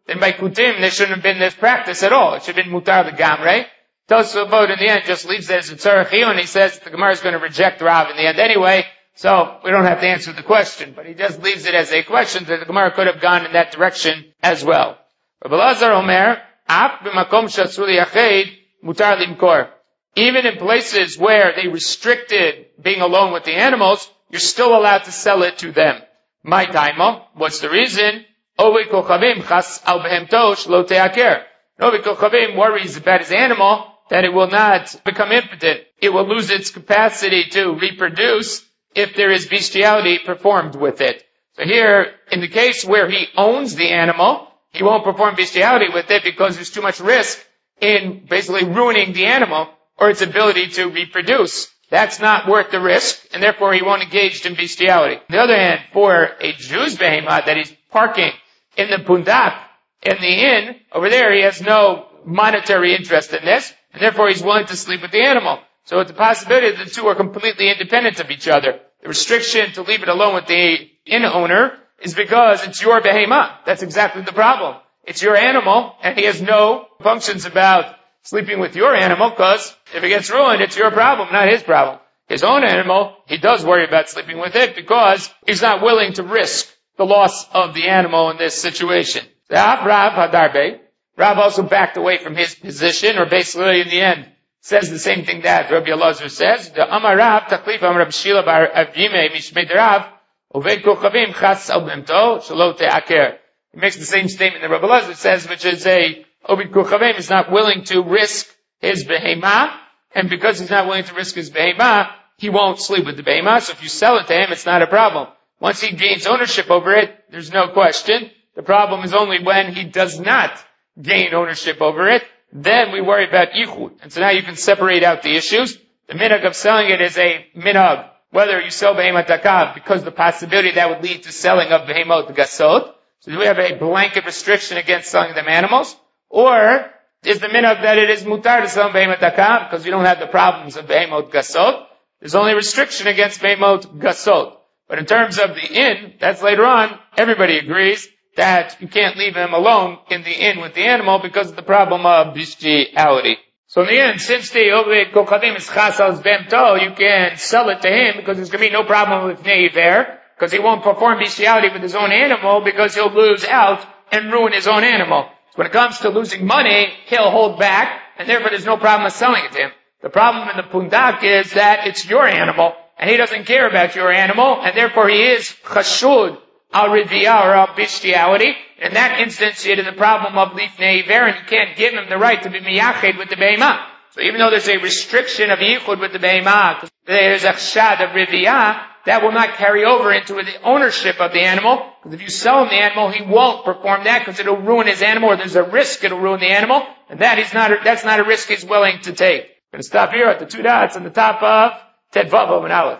then by kutim there shouldn't have been this practice at all. It should have been mutar legamrei. Tosafot in the end just leaves it as a tzarech chiyuv, and he says the Gemara is going to reject Rav in the end anyway, so we don't have to answer the question. But he just leaves it as a question that the Gemara could have gone in that direction as well. Rabbi Elazar Omer, af b'makom she'asur liyached mutar limkor. Even in places where they restricted being alone with the animals, you're still allowed to sell it to them. My taimo, what's the reason? Ovei kochavim chas al behemto shelo te'aker. Ovei kochavim worries about his animal that it will not become impotent. It will lose its capacity to reproduce if there is bestiality performed with it. So here, in the case where he owns the animal, he won't perform bestiality with it because there's too much risk in basically ruining the animal or its ability to reproduce. That's not worth the risk, and therefore he won't engage in bestiality. On the other hand, for a Jew's behemoth that he's parking in the pundak, in the inn, over there he has no monetary interest in this, and therefore he's willing to sleep with the animal. So it's a possibility that the two are completely independent of each other. The restriction to leave it alone with the inn owner is because it's your behemoth. That's exactly the problem. It's your animal, and he has no functions about sleeping with your animal, because if it gets ruined, it's your problem, not his problem. His own animal, he does worry about sleeping with it because he's not willing to risk the loss of the animal in this situation. Rav Hadarbe, Rav also backed away from his position, or basically in the end says the same thing that Rabbi Elazar says. The Amar Rav Taklif Amar Rabbi Shila bar Avime Mishmei Rav Oved Kochavim Chas Al Bemto Shelo Te'aker. He makes the same statement that Rabbi Elazar says, which is Oved Kochavim is not willing to risk his behemah, and because he's not willing to risk his behemah, he won't sleep with the behemah. So if you sell it to him, it's not a problem. Once he gains ownership over it, there's no question. The problem is only when he does not gain ownership over it. Then we worry about yichud. And so now you can separate out the issues. The minhag of selling it is a minhag, whether you sell behemoth takav, because the possibility that would lead to selling of behemoth gasot. So do we have a blanket restriction against selling them animals? Or is the minhag that it is mutar to sell behemoth takav, because we don't have the problems of behemoth gasot? There's only restriction against behemoth gasot. But in terms of the inn, that's later on, everybody agrees that you can't leave him alone in the inn with the animal because of the problem of bestiality. So in the end, since the Oved Kochadim is Chasal Bemto, you can sell it to him because there's going to be no problem with Neiver, because he won't perform bestiality with his own animal because he'll lose out and ruin his own animal. So when it comes to losing money, he'll hold back, and therefore there's no problem with selling it to him. The problem in the pundak is that it's your animal, and he doesn't care about your animal, and therefore he is chashud al-riviyah or al-bestiality. In that instance, it is a problem of lifnei iver, and you can't give him the right to be miyached with the behemah. So even though there's a restriction of yichud with the behemah, there's a chshad of riviyah, that will not carry over into the ownership of the animal, because if you sell him the animal, he won't perform that because it'll ruin his animal, or there's a risk it'll ruin the animal, and that's not a risk he's willing to take. I'm going to stop here at the two dots on the top of Ted Vav and Aleph.